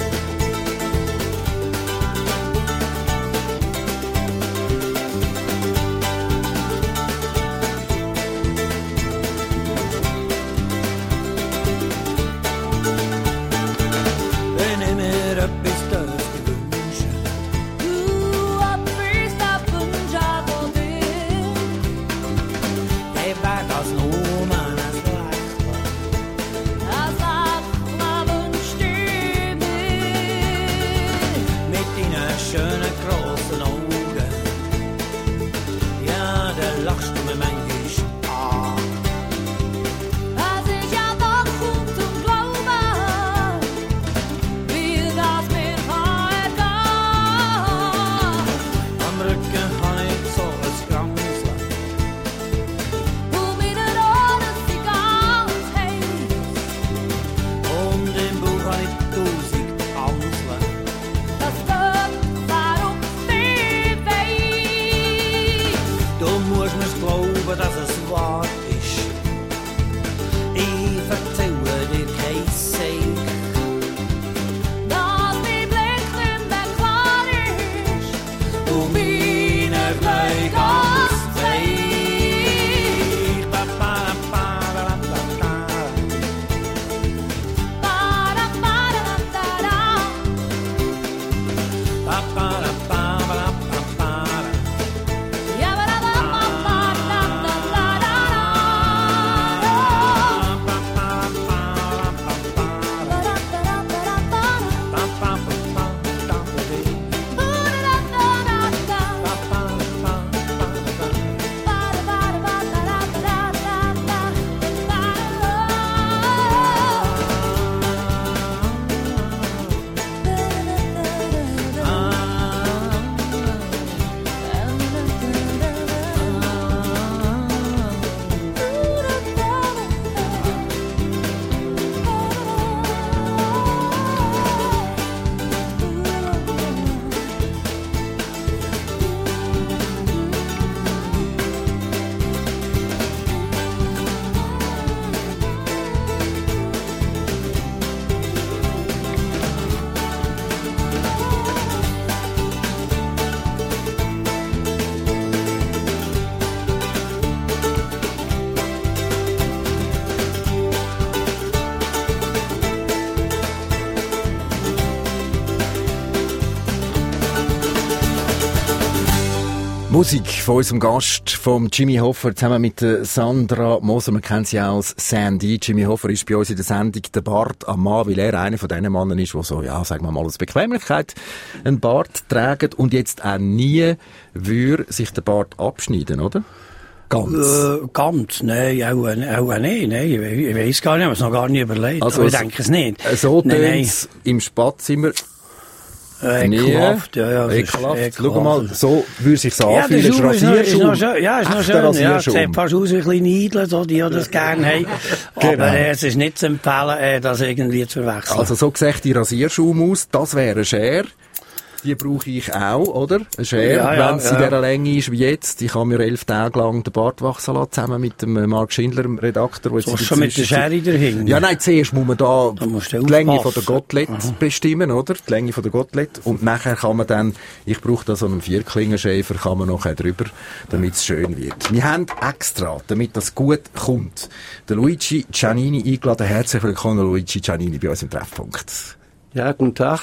Musik von unserem Gast, vom Jimmy Hoffa, zusammen mit Sandra Moser. Man kennt sie auch als Sandy. Jimmy Hoffa ist bei uns in der Sendung der Bart am Mann, weil er einer von diesen Männern ist, der so, ja, sagen wir mal, aus Bequemlichkeit einen Bart trägt und jetzt auch nie würde sich der Bart abschneiden, oder? Ganz? Äh, ganz? Nein, auch, auch nicht. Nein, ich, ich weiss gar nicht, ich habe es noch gar nicht überlegt. Also aber ich denke es nicht. So nein, tönt's im Spadzimmer. Äh, ekelhaft, ja, ja. Ekelhaft. Schau mal, so würde sich so ja, anfühlen. Ist noch, ist noch schön. Ja, ist noch schön. Ja, es sieht fast aus wie ein kleiner Idler, so, die das gerne haben. Aber genau. äh, es ist nicht zu empfehlen, äh, das irgendwie zu verwechseln. Also so sieht die Rasierschaum aus. Das wäre eine Schere. Die brauche ich auch, oder? Eine Schere, ja, ja, wenn sie ja. in dieser Länge ist wie jetzt. Ich habe mir elf Tage lang den Bart wachsen lassen, zusammen mit dem Mark Schindler, dem Redakteur. Du hast schon mit der Schere dahinter? Ja, nein, zuerst muss man da, da die Länge von der Gottlet Aha. bestimmen, oder? Die Länge von der Gottlet. Und nachher kann man dann, ich brauche da so einen Vierklingenschäfer, kann man nachher drüber, damit es schön wird. Wir haben extra, damit das gut kommt, den Luigi Giannini eingeladen. Herzlich willkommen, Luigi Giannini, bei uns im Treffpunkt. Ja, guten Tag.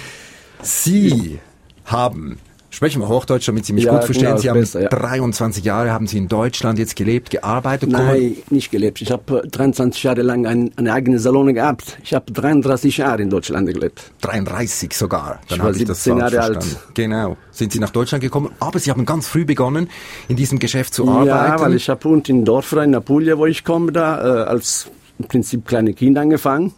Sie haben, sprechen wir Hochdeutsch, damit Sie mich ja, gut verstehen, genau, Sie haben besser, ja. dreiundzwanzig Jahre, haben Sie in Deutschland jetzt gelebt, gearbeitet? Nein, nicht gelebt. Ich habe dreiundzwanzig Jahre lang ein, eine eigene Salon gehabt. Ich habe dreiunddreißig Jahre in Deutschland gelebt. dreiunddreißig sogar? Dann ich war habe ich das siebzehn Jahre verstanden. alt. Genau. Sind Sie nach Deutschland gekommen, aber Sie haben ganz früh begonnen, in diesem Geschäft zu arbeiten. Ja, weil ich habe unten in Dorfrein, in Apulia, wo ich komme, da äh, als im Prinzip kleine Kind angefangen.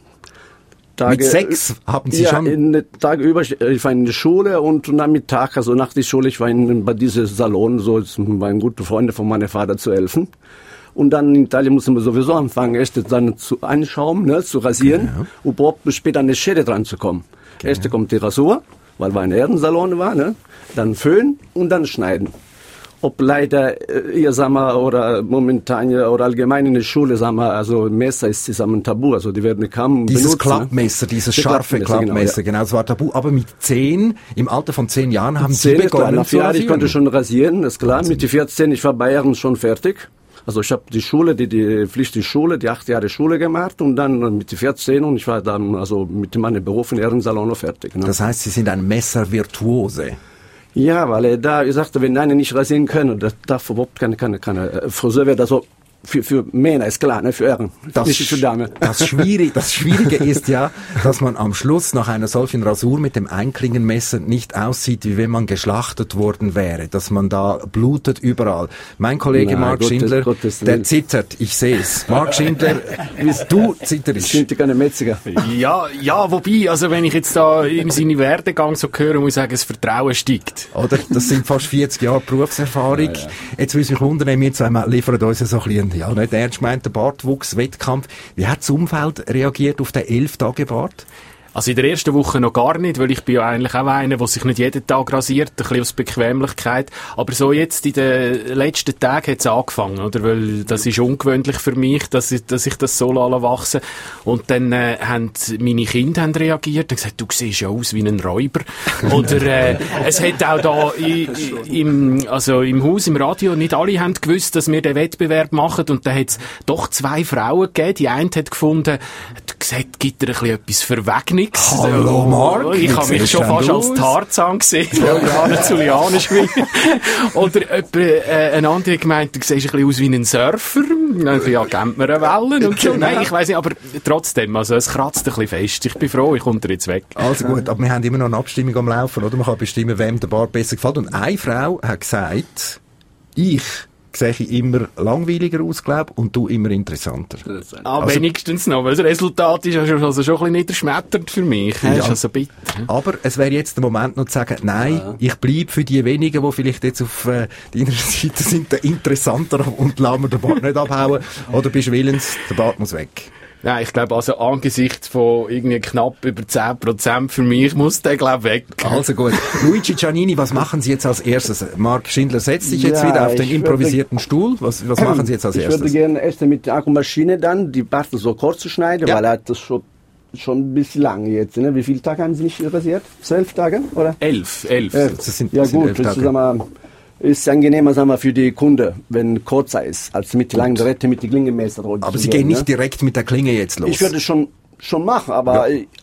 Tage, mit sechs haben Sie ja, schon? Ja, Tage über, ich war in der Schule und am Mittag, also nach der Schule, ich war in, bei diesem Salon, so, es waren gute Freunde von meinem Vater zu helfen. Und dann in Italien mussten wir sowieso anfangen, erst dann zu einschauen, ne, zu rasieren, genau. Und überhaupt später an die Schere dran zu kommen. Genau. Erst kommt die Rasur, weil wir ein Herrensalon war, ne, dann Föhn und dann schneiden. Ob leider, ihr sagen wir, oder momentan oder allgemein in der Schule, sagen wir, also Messer ist zusammen ein Tabu, also die werden kaum Dieses benutzen, Klappmesser, dieses die scharfe Klappmesser, genau, ja. genau, das war Tabu. Aber mit zehn, im Alter von zehn Jahren haben Sie begonnen klar, nach zu Jahren, rasieren? Ich konnte schon rasieren, ist klar. Wahnsinn. Mit die vierzehn, ich war bei Ehren schon fertig. Also ich habe die Schule, die, die Pflicht die Schule, die acht Jahre Schule gemacht und dann mit die vierzehn und ich war dann also mit meinem Beruf in Ehrensalon noch fertig. Ne? Das heißt, Sie sind ein Messervirtuose. Ja, weil er da, ich sagte, wenn einer nicht rasieren können, das darf überhaupt keine, keine, keine Friseur wird also für, für Männer ist klar, ne, für Herren, das nicht für Damen. Das Schwierige, das Schwierige ist ja, dass man am Schluss nach einer solchen Rasur mit dem Einklingenmesser nicht aussieht, wie wenn man geschlachtet worden wäre, dass man da blutet überall. Mein Kollege Nein, Mark Gottes, Schindler, Gottes der Willen. zittert, ich sehe es. Mark Schindler, du zitterst. Sind die keine Metziger? Ja, ja, wobei, also wenn ich jetzt da in seinen Werdegang so höre, muss ich sagen, das Vertrauen steigt. Oder? Das sind fast vierzig Jahre Berufserfahrung. Ja, ja. Jetzt will ich mich wundern, wir zwei liefern uns so ein bisschen ja, nicht ernst gemeint, der Bartwuchs-Wettkampf. Wie hat das Umfeld reagiert auf den elf-Tage-Bart? Also in der ersten Woche noch gar nicht, weil ich bin ja eigentlich auch einer, der sich nicht jeden Tag rasiert, ein bisschen aus Bequemlichkeit. Aber so jetzt in den letzten Tagen hat es angefangen, oder? Weil das ist ungewöhnlich für mich, dass ich, dass ich das so wachsen lasse. Und dann äh, haben meine Kinder haben reagiert und gesagt, du siehst ja aus wie ein Räuber. Oder äh, es hat auch da i, im, also im Haus, im Radio, nicht alle haben gewusst, dass wir den Wettbewerb machen. Und da hat es doch zwei Frauen gegeben. Die eine hat gefunden, hat gesagt, gibt er ein bisschen etwas Verwegnis. Hallo Mark. Ich habe mich schon fast als Tarzan gesehen, Juliane zu Liane schwingen. Oder jemand, äh, ein anderer gemeint, du siehst ein bisschen aus wie ein Surfer. Dann ja, kennt man eine Wellen und so. Nein, ich weiss nicht, aber trotzdem, also es kratzt ein bisschen fest. Ich bin froh, ich komme jetzt weg. Also gut, aber wir haben immer noch eine Abstimmung am Laufen, oder? Man kann bestimmen, wem der Bart besser gefällt. Und eine Frau hat gesagt, ich sehe ich immer langweiliger aus, glaube und du immer interessanter. Ah, also, wenigstens noch, weil das Resultat ist also, also schon ein bisschen niederschmetternd für mich. Ja, ist also bitter. Aber es wäre jetzt der Moment noch zu sagen, nein, ja. ich bleibe für die wenigen, die vielleicht jetzt auf äh, deiner Seite sind, interessanter und lassen wir den Bart nicht abhauen. Oder bist du willens, der Bart muss weg? Nein, ich glaube, also angesichts von irgendwie knapp über zehn Prozent für mich muss der, glaube weg. Also gut. Luigi Giannini, was machen Sie jetzt als erstes? Mark Schindler setzt sich jetzt ja, wieder auf den improvisierten würde, Stuhl. Was, was machen Sie jetzt als ich erstes? Ich würde gerne erst mit der Akkumaschine dann die Barte so kurz zu schneiden, ja. weil er hat das schon, schon ein bisschen lang jetzt. Ne? Wie viele Tage haben Sie nicht rasiert? Zwölf Tage, oder? Elf, elf. elf. Das sind, ja das gut, sind elf Tage. Das ist angenehmer, sagen wir, für die Kunde, wenn kurzer ist, als mit langen Drähte mit die Klingenmesser. Aber Sie gehen nicht ne? direkt mit der Klinge jetzt los? Ich würde schon, schon machen, aber ja.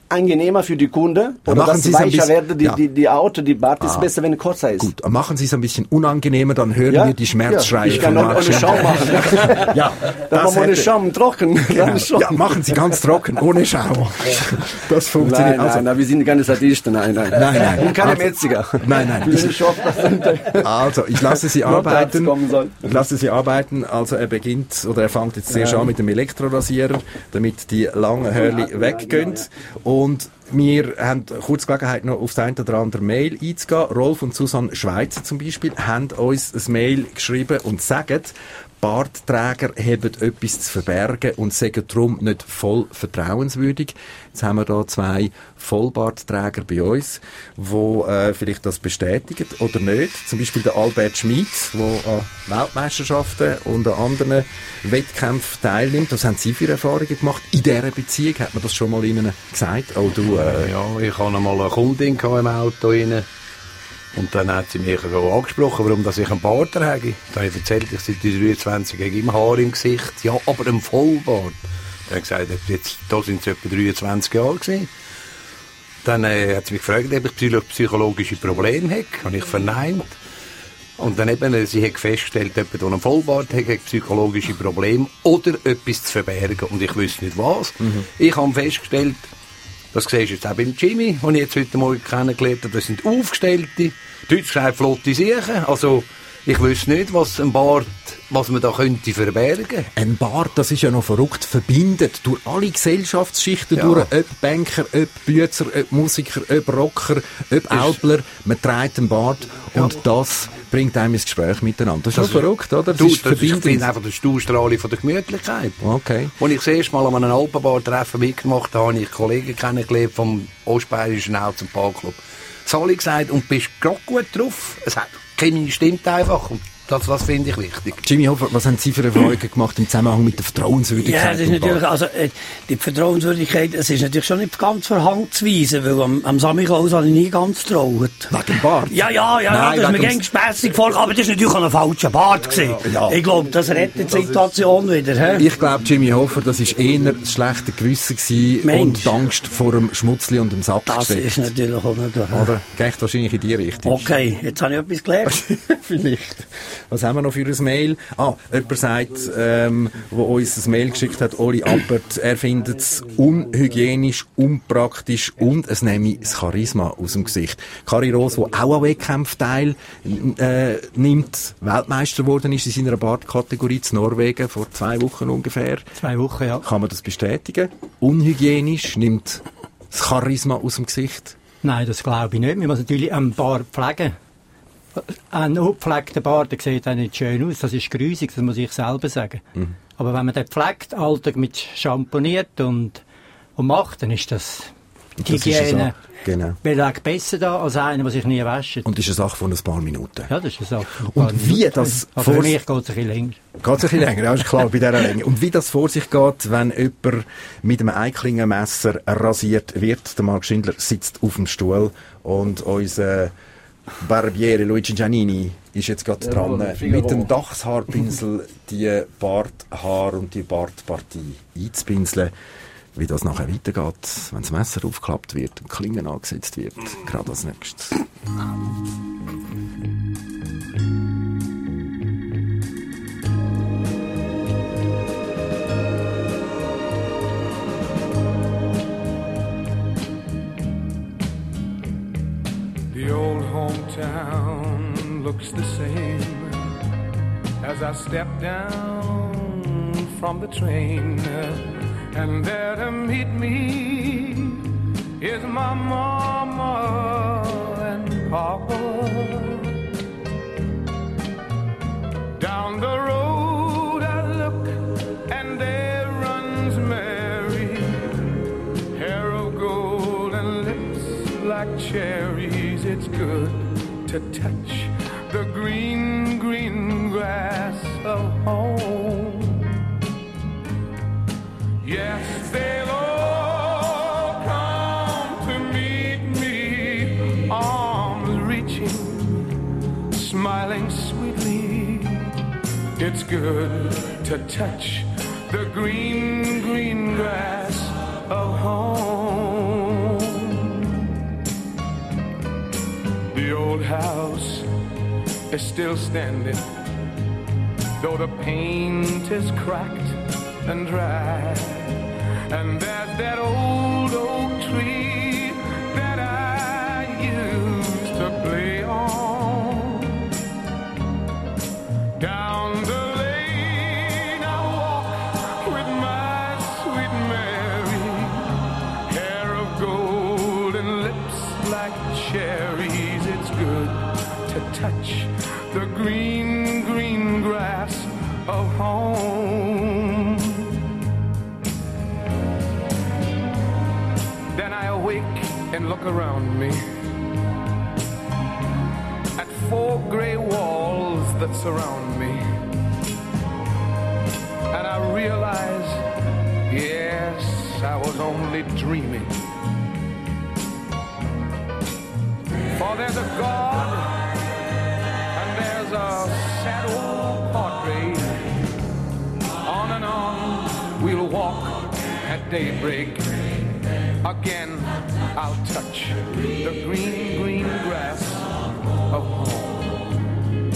angenehmer für die Kunde? Ja, Oder machen dass Sie es ein weicher bisschen- werden, die, ja. die, die Auto, die Bart ist Ah. besser, wenn kürzer ist. Gut, machen Sie es ein bisschen unangenehmer, dann hören Ja? wir die Schmerzschreie Ja, ich kann von auch Marc ohne Schaum Schindler. machen. Ja, Dann das machen wir ohne hätte- Schaum, trocken. Genau. Dann schon. Ja, machen Sie ganz trocken, ohne Schaum. Das funktioniert. Nein, nein, also, nein, wir sind keine Sadisten, nein, nein. Nein, nein. Und keine Also- Metzger. Nein, nein. Wir sind Schaffer. Also, ich lasse Sie Nur Platz arbeiten. kommen soll. Ich lasse Sie arbeiten. Also, er beginnt, oder er fängt jetzt zuerst Ja. an mit dem Elektrorasierer, damit die langen Hörli weggehen. Und wir haben kurz Gelegenheit, noch auf das eine oder andere Mail einzugehen. Rolf und Susanne Schweizer zum Beispiel haben uns ein Mail geschrieben und sagen, Bartträger haben etwas zu verbergen und sagen darum nicht voll vertrauenswürdig. Jetzt haben wir da zwei Vollbartträger bei uns, die äh, vielleicht das bestätigen oder nicht. Zum Beispiel der Albert Schmid, der an Weltmeisterschaften und an anderen Wettkämpfen teilnimmt. Was haben Sie für Erfahrungen gemacht in dieser Beziehung? Hat man das schon mal Ihnen gesagt? Oh, du, äh, Ja, ich hatte einmal eine Kundin im Auto rein. Und dann hat sie mich so angesprochen, warum dass ich einen Bart trage. Dann habe ich erzählt, ich seit dreiundzwanzig habe immer Haar im Gesicht. Ja, aber ein Vollbart. Dann habe ich gesagt, jetzt, da sind sie etwa dreiundzwanzig Jahre gewesen. Dann äh, hat sie mich gefragt, ob ich psycho- psychologische Probleme habe. Habe ich verneint. Und dann eben, äh, sie hat festgestellt, jemand, der einen Vollbart hat, hat psychologische Probleme oder etwas zu verbergen. Und ich wüsste nicht was. Mhm. Ich habe festgestellt, das siehst du jetzt auch beim Jimmy, den ich jetzt heute Morgen kennengelernt habe. Das sind aufgestellte, deutsch gesagt flotte Siechen. Also, ich wüsste nicht, was ein Bart, was man da könnte verbergen. Ein Bart, das ist ja noch verrückt, verbindet durch alle Gesellschaftsschichten Ja. durch, ob Banker, ob Büzer, ob Musiker, ob Rocker, ob Älpler, man trägt einen Bart und das bringt einem ins Gespräch miteinander. Das ist Das doch ist- verrückt, oder? Du, das ist, ich verbindend. finde einfach das ist die Ausstrahlung von der Gemütlichkeit. Okay. Als ich das erste Mal an einem Alpenbar-Treffen mitgemacht habe, habe ich Kollegen kennengelernt vom Ostbayerischen Auto- und Parkclub. Das habe ich gesagt, und bist gerade gut drauf. Es hat, die Chemie stimmt einfach. Und das, das finde ich wichtig. Jimmy Hofer, was haben Sie für Erfahrungen gemacht im Zusammenhang mit der Vertrauenswürdigkeit? Ja, das ist im natürlich, Bart? also, äh, die Vertrauenswürdigkeit, es ist natürlich schon nicht ganz von Hand zu weisen, weil am, am Samichlaus habe ich nie ganz getraut. Wegen dem Bart? Ja, ja, ja, Nein, ja, das ist mir wegen gern gespässig vor, aber das ist natürlich auch ein falscher Bart gewesen. Ja. Ich glaube, das rettet die Situation wieder, hä? Ich glaube, Jimmy Hofer, das war eher das schlechte Gewissen gewesen Mensch. und die Angst vor dem Schmutzli und dem Sack Das gesteckt. ist natürlich auch nicht wahr. Oder? Geht wahrscheinlich in die Richtung. Okay, jetzt habe ich etwas gelernt. Vielleicht. Was haben wir noch für ein Mail? Ah, jemand sagt, ähm, wo uns ein Mail geschickt hat, Oli Appert, er findet es unhygienisch, unpraktisch und es nehme das Charisma aus dem Gesicht. Kari Roos, die auch an Wettkämpfen teil äh, nimmt, Weltmeister geworden ist in seiner Bartkategorie in Norwegen vor zwei Wochen ungefähr. Zwei Wochen, ja. Kann man das bestätigen? Unhygienisch, nimmt das Charisma aus dem Gesicht? Nein, das glaube ich nicht. Man muss natürlich einen Bart pflegen. Ein ungepflegter Bart, der sieht auch nicht schön aus. Das ist grusig, das muss ich selber sagen. Mhm. Aber wenn man den pflegt, Alltag mit schamponiert und, und macht, dann ist das die Das ist eine Hygiene Sache, genau. beleg besser da als einer, der sich nie wäscht. Und das ist eine Sache von ein paar Minuten. Ja, das ist eine Sache. von ein Und paar wie Minuten. das Aber vor- für mich geht es ein bisschen länger. Geht es ein bisschen länger, ja, ist klar, bei dieser Länge. Und wie das vor sich geht, wenn jemand mit einem Einklingenmesser rasiert wird. Der Marc Schindler sitzt auf dem Stuhl und unser Barbiere Luigi Giannini ist jetzt gerade Ja, dran, der Figaro. mit dem Dachshaarpinsel die Barthaar und die Bartpartie einzupinseln. Wie das nachher weitergeht, wenn das Messer aufgeklappt wird und Klingen angesetzt wird, gerade als nächstes. The old hometown looks the same as I step down from the train, and there to meet me is my mama and papa. Down the road I look and there runs Mary, hair of gold and lips like cherries. It's good to touch the green, green grass of home. Yes, they'll all come to meet me, arms reaching, smiling sweetly. It's good to touch the green, green grass of home. is still standing, though the paint is cracked and dry. And there's that old oak tree that I used to play on. Down the lane I walk with my sweet Mary, hair of gold and lips like cherries. It's good to touch the green, green grass of home. Then I awake and look around me at four gray walls that surround me, and I realize, yes, I was only dreaming. For there's a God and there's a sad old portrait. On and on we'll walk at daybreak. Again I'll touch the green, green grass of home.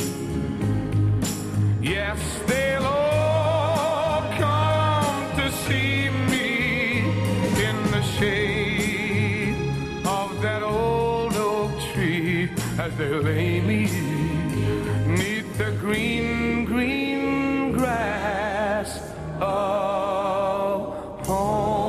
Yes, they'll all come to see me in the shade of that old oak tree as they lay me neath the green, green grass of home.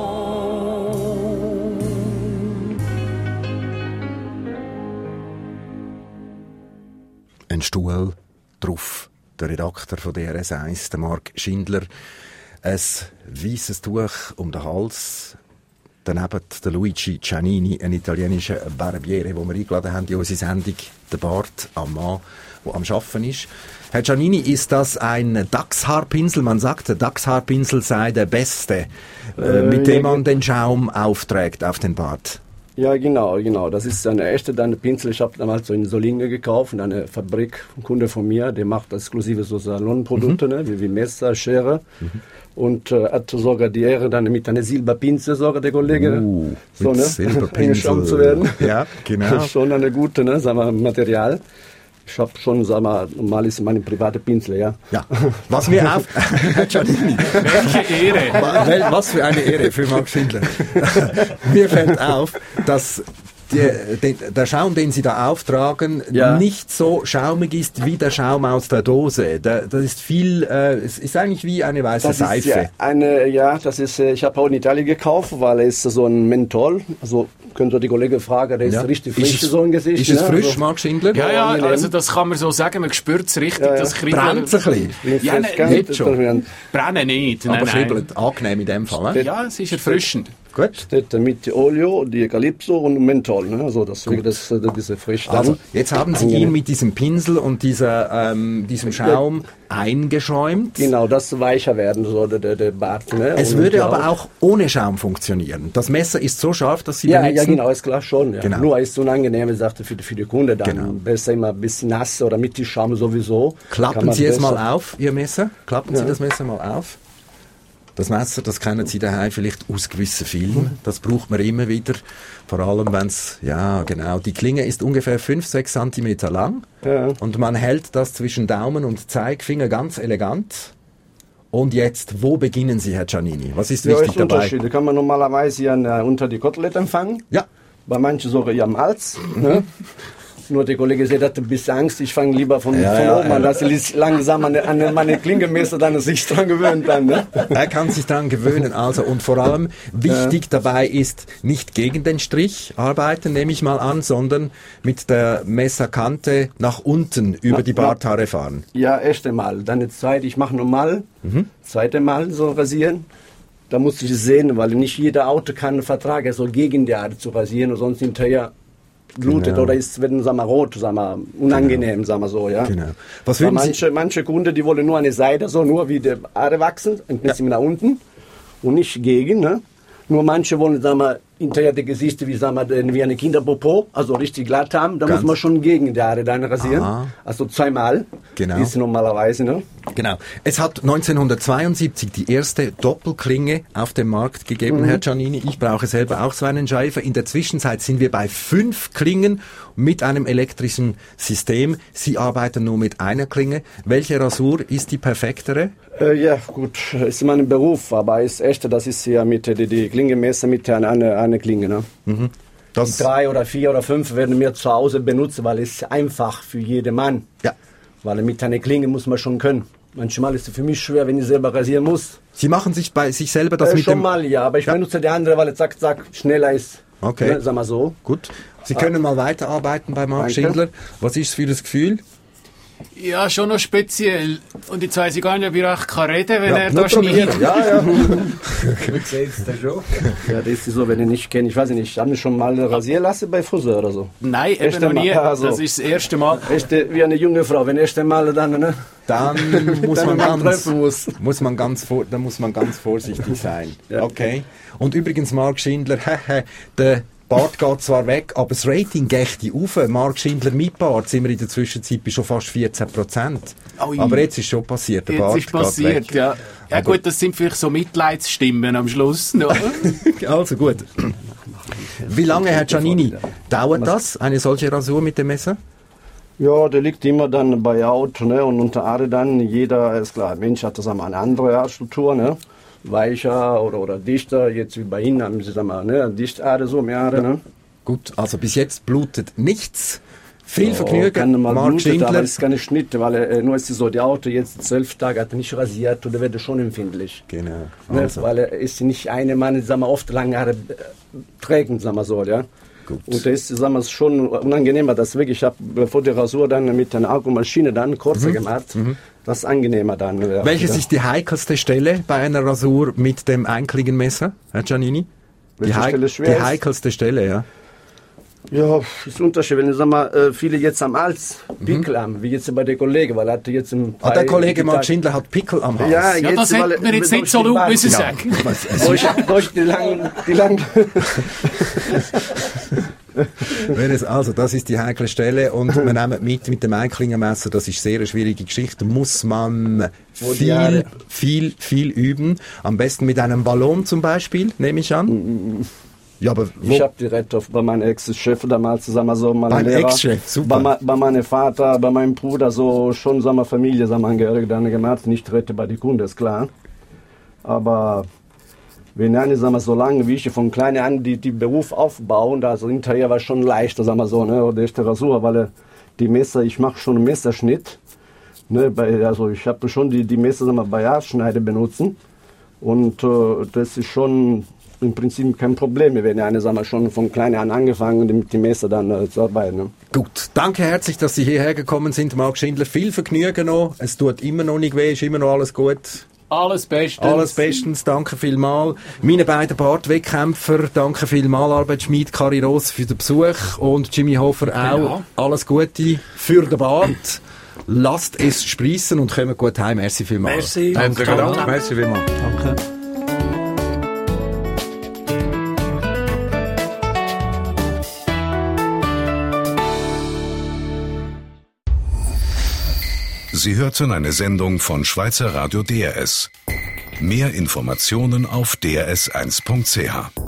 Ein Stuhl drauf, der Redakteur von D R S eins, der Marc Schindler, ein weisses Tuch um den Hals, daneben der Luigi Giannini, ein italienischer Barbiere, den wir eingeladen haben in unsere Sendung, der Bart am Mann, der am Arbeiten ist. Herr Giannini, ist das ein Dachshaarpinsel? Man sagt, der Dachshaarpinsel sei der beste, äh, mit äh, dem ja, man den Schaum aufträgt auf den Bart. Ja, genau, genau. Das ist eine echte deine Pinsel. Ich habe damals so in Solingen gekauft, in einer Fabrik, ein Kunde von mir, der macht exklusive so Salonprodukte, mhm. ne, wie, wie Messer, Schere. Mhm. Und äh, hat sogar die Ehre, dann mit einer Silberpinsel, sogar der Kollege, uh, so, ne, eingeschaut zu werden. Ja, genau. Schon eine gute, ne, sagen wir, Material. Ich habe schon, sag mal, normal ist meine private Pinsel, ja. Ja. Was mir auf... Herr Giannini. Welche Ehre. Was für eine Ehre für Marc Schindler. Mir fällt auf, dass der, der, der Schaum, den Sie da auftragen, ja. nicht so schaumig ist wie der Schaum aus der Dose. Der, das ist viel, äh, es ist eigentlich wie eine weiße das Seife. Ist ja, eine, ja, das ist, ich habe auch in Italien gekauft, weil es so ein Menthol, also können Sie die Kollegen fragen, der ist ja. richtig frisch, ist, so ein Gesicht. Ist es ne? frisch, also, Marc Schindler? Ja, ja, also das kann man so sagen, man spürt es richtig, ja, ja. das Kribbeln. Brennt es ein bisschen? Ja, ne, nicht schon. Brennen nicht. Aber nein, kribbelt, angenehm in dem Fall. Ja, es ist erfrischend. Gut. Steht mit Olio, die Calypso und Menthol, ne? Also das, das, das, diese frisch. Also jetzt haben Sie ihn mit diesem Pinsel und dieser, ähm, diesem Schaum ja. eingeschäumt. Genau, das weicher werden so der, der Bart. Ne? Es und würde ja. aber auch ohne Schaum funktionieren. Das Messer ist so scharf, dass Sie ja, benutzen. Ja, genau, ist klar schon. Ja. Genau. Nur ist es unangenehm, ich sagte, für, für die Kunde dann genau. besser immer ein bisschen nass oder mit die Schaum sowieso. Klappen Sie es mal auf, Ihr Messer. Klappen ja. Sie das Messer mal auf. Das Messer, das kennen Sie daheim vielleicht aus gewissen Filmen. Das braucht man immer wieder. Vor allem, wenn es, ja genau, die Klinge ist ungefähr fünf, sechs Zentimeter lang. Ja. Und man hält das zwischen Daumen und Zeigefinger ganz elegant. Und jetzt, wo beginnen Sie, Herr Giannini? Was ist ja, wichtig ist dabei? Unterschied. Da kann man normalerweise ja uh, unter die Kotelette empfangen. Ja. Bei manchen sogar ja am Hals. Ne? Nur der Kollege sagt, hat ein bisschen Angst, ich fange lieber von, ja, von ja, oben ja. an, dass er langsam an, an meine Klingemesser dann sich dran gewöhnt. Dann, ne? Er kann sich dran gewöhnen. Also, und vor allem wichtig ja. dabei ist, nicht gegen den Strich arbeiten, nehme ich mal an, sondern mit der Messerkante nach unten über na, die Barthaare fahren. Ja, erste Mal. Dann eine zweite, ich mache normal, mhm. zweite Mal so rasieren. Da muss ich sehen, weil nicht jeder Auto kann einen Vertrag, so gegen die Haare zu rasieren und sonst hinterher blutet genau. oder ist, wenn, sagen wir, rot, sagen wir, unangenehm, genau. sagen wir so, ja. Genau. Was würden manche, Sie manche Kunden, die wollen nur eine Seite, so nur wie die Haare wachsen, ein bisschen ja. nach unten und nicht gegen, ne? Nur manche wollen, sagen wir, hinterher die Gesichter, wie sagen wir, wie eine Kinderpopo, also richtig glatt haben, da Ganz- muss man schon gegen die Haare dann rasieren. Aha. Also zweimal. Genau. Wie es normalerweise, ne? Genau. Es hat neunzehnhundertzweiundsiebzig die erste Doppelklinge auf dem Markt gegeben, Mhm. Herr Giannini. Ich brauche selber auch so einen Scheifer. In der Zwischenzeit sind wir bei fünf Klingen mit einem elektrischen System. Sie arbeiten nur mit einer Klinge. Welche Rasur ist die perfektere? Äh, ja, gut, ist mein Beruf, aber ist echt, das ist ja mit die, die Klingemesser mit einer eine, eine Klinge, ne? Mhm. Das Die drei oder vier oder fünf werden wir zu Hause benutzen, weil es einfach für jeden Mann. Ja. Weil mit einer Klinge muss man schon können. Manchmal ist es für mich schwer, wenn ich selber rasieren muss. Sie machen sich bei sich selber das äh, mit schon dem... mal, ja, aber ich benutze die andere, weil es zack, zack, schneller ist. Okay. Ne, sag mal so. Gut. Sie können mal weiterarbeiten bei Marc Danke. Schindler. Was ist für das Gefühl? Ja, schon noch speziell. Und jetzt weiss ich gar nicht, ob ich recht kann reden, wenn Ja, er nur da schneidet. probieren. Ja, ja. Man sieht es da schon. Ja, das ist so, wenn ich nicht kenne. Ich weiß nicht, haben Sie schon mal rasieren lassen bei Friseur oder so? Nein, eben Erste noch nie. Mal, also. Das ist das erste Mal. Echte, wie eine junge Frau, wenn erste Mal dann, ne? Dann muss Dann man man ganz, treffen muss. muss man ganz, vor, da muss man ganz vorsichtig sein. Ja. Okay. Und übrigens, Marc Schindler, hehe, der Bart geht zwar weg, aber das Rating geht auf. Marc Schindler mit Bart sind wir in der Zwischenzeit bei schon fast vierzehn Prozent. Ui. Aber jetzt ist schon passiert, der Jetzt Bart ist passiert, geht weg. ja. Ja Aber- gut, das sind vielleicht so Mitleidsstimmen am Schluss noch. Also gut. Wie lange, Herr Giannini, dauert das, eine solche Rasur mit dem Messer? Ja, der liegt immer dann bei Haut, ne? Und unter Haare dann, jeder, ist klar, Mensch hat das einmal eine andere Haarstruktur, ne? Weicher oder, oder dichter, jetzt wie bei Ihnen haben Sie, sagen wir, ne? Dicht Haare, so mehr Haare, ne? Gut, also bis jetzt blutet nichts. Viel Ja, Vergnügen, kann mal Marc blutet, aber Schindler. es ist keine Schnitte, weil äh, nur ist es so, die Auto jetzt zwölf Tage hat er nicht rasiert und er wird schon empfindlich. Genau. Ne? Also. Weil er ist nicht eine Mann, sagen wir, oft lange Haare äh, trägt, sagen wir so, ja. Gut. Und das ist, sagen wir, schon unangenehmer, das wirklich, ich habe bevor die Rasur dann mit einer Akkumaschine dann kurzer Mhm. gemacht, Mhm. das ist angenehmer dann. Ja. Welches ja. ist die heikelste Stelle bei einer Rasur mit dem Einklingenmesser, Herr Giannini? Die, Welche hei- Stelle schwer die ist? heikelste Stelle, ja. Ja, ist Unterschied. Wenn sag mal, äh, viele jetzt am Hals Pickel haben, wie jetzt bei der Kollege, weil er hatte jetzt im Ah, der Kollege Marc Schindler hat Pickel am Hals. Ja, Ja, jetzt, das weil- hätte man jetzt durch nicht so den laut Bart. müssen Ja. sagen. durch, durch die langen, die langen Wenn es, also, das ist die heikle Stelle und wir nehmen mit, mit dem Einklingenmesser, das ist sehr eine schwierige Geschichte, muss man Wo die viel, Haare- viel, viel üben. Am besten mit einem Ballon zum Beispiel, nehme ich an. Ja, aber wo? Ich habe direkt auf, bei meinem Ex-Chef damals zusammen so meine Beim Lehrer, Ex-Chef, super. Bei, me- bei meinem Vater, bei meinem Bruder so schon sagen wir, Familie, sagen wir, Angehörige dann gemacht, nicht direkt bei den Kunden, ist klar. Aber wenn eine, sagen wir, so lange wie ich von klein an die, die Beruf aufbauen, also hinterher war es schon leichter, sagen wir so, ne, oder ist der Rasur, weil äh, die Messer, ich mache schon einen Messerschnitt, ne, bei, also ich habe schon die, die Messer, sagen wir, bei Haarschneide benutzen und äh, das ist schon im Prinzip kein Problem, wenn eine, sagen wir, schon von klein an angefangen mit dem Messer dann äh, zu arbeiten. Ne. Gut, danke herzlich, dass Sie hierher gekommen sind, Marc Schindler. Viel Vergnügen noch. Es tut immer noch nicht weh, ist immer noch alles gut. Alles Bestens. Alles bestens, danke vielmal. Meine beiden Bartwettkämpfer, danke vielmal, Albert Schmid, Kari Ross für den Besuch und Jimmy Hofer auch. Genau. Alles Gute für den Bart. Lasst es sprießen und kommt gut heim. Merci vielmal. Merci. Danke. Danke, danke. Merci vielmals. Danke. Sie hörten eine Sendung von Schweizer Radio D R S. Mehr Informationen auf d r s eins punkt c h.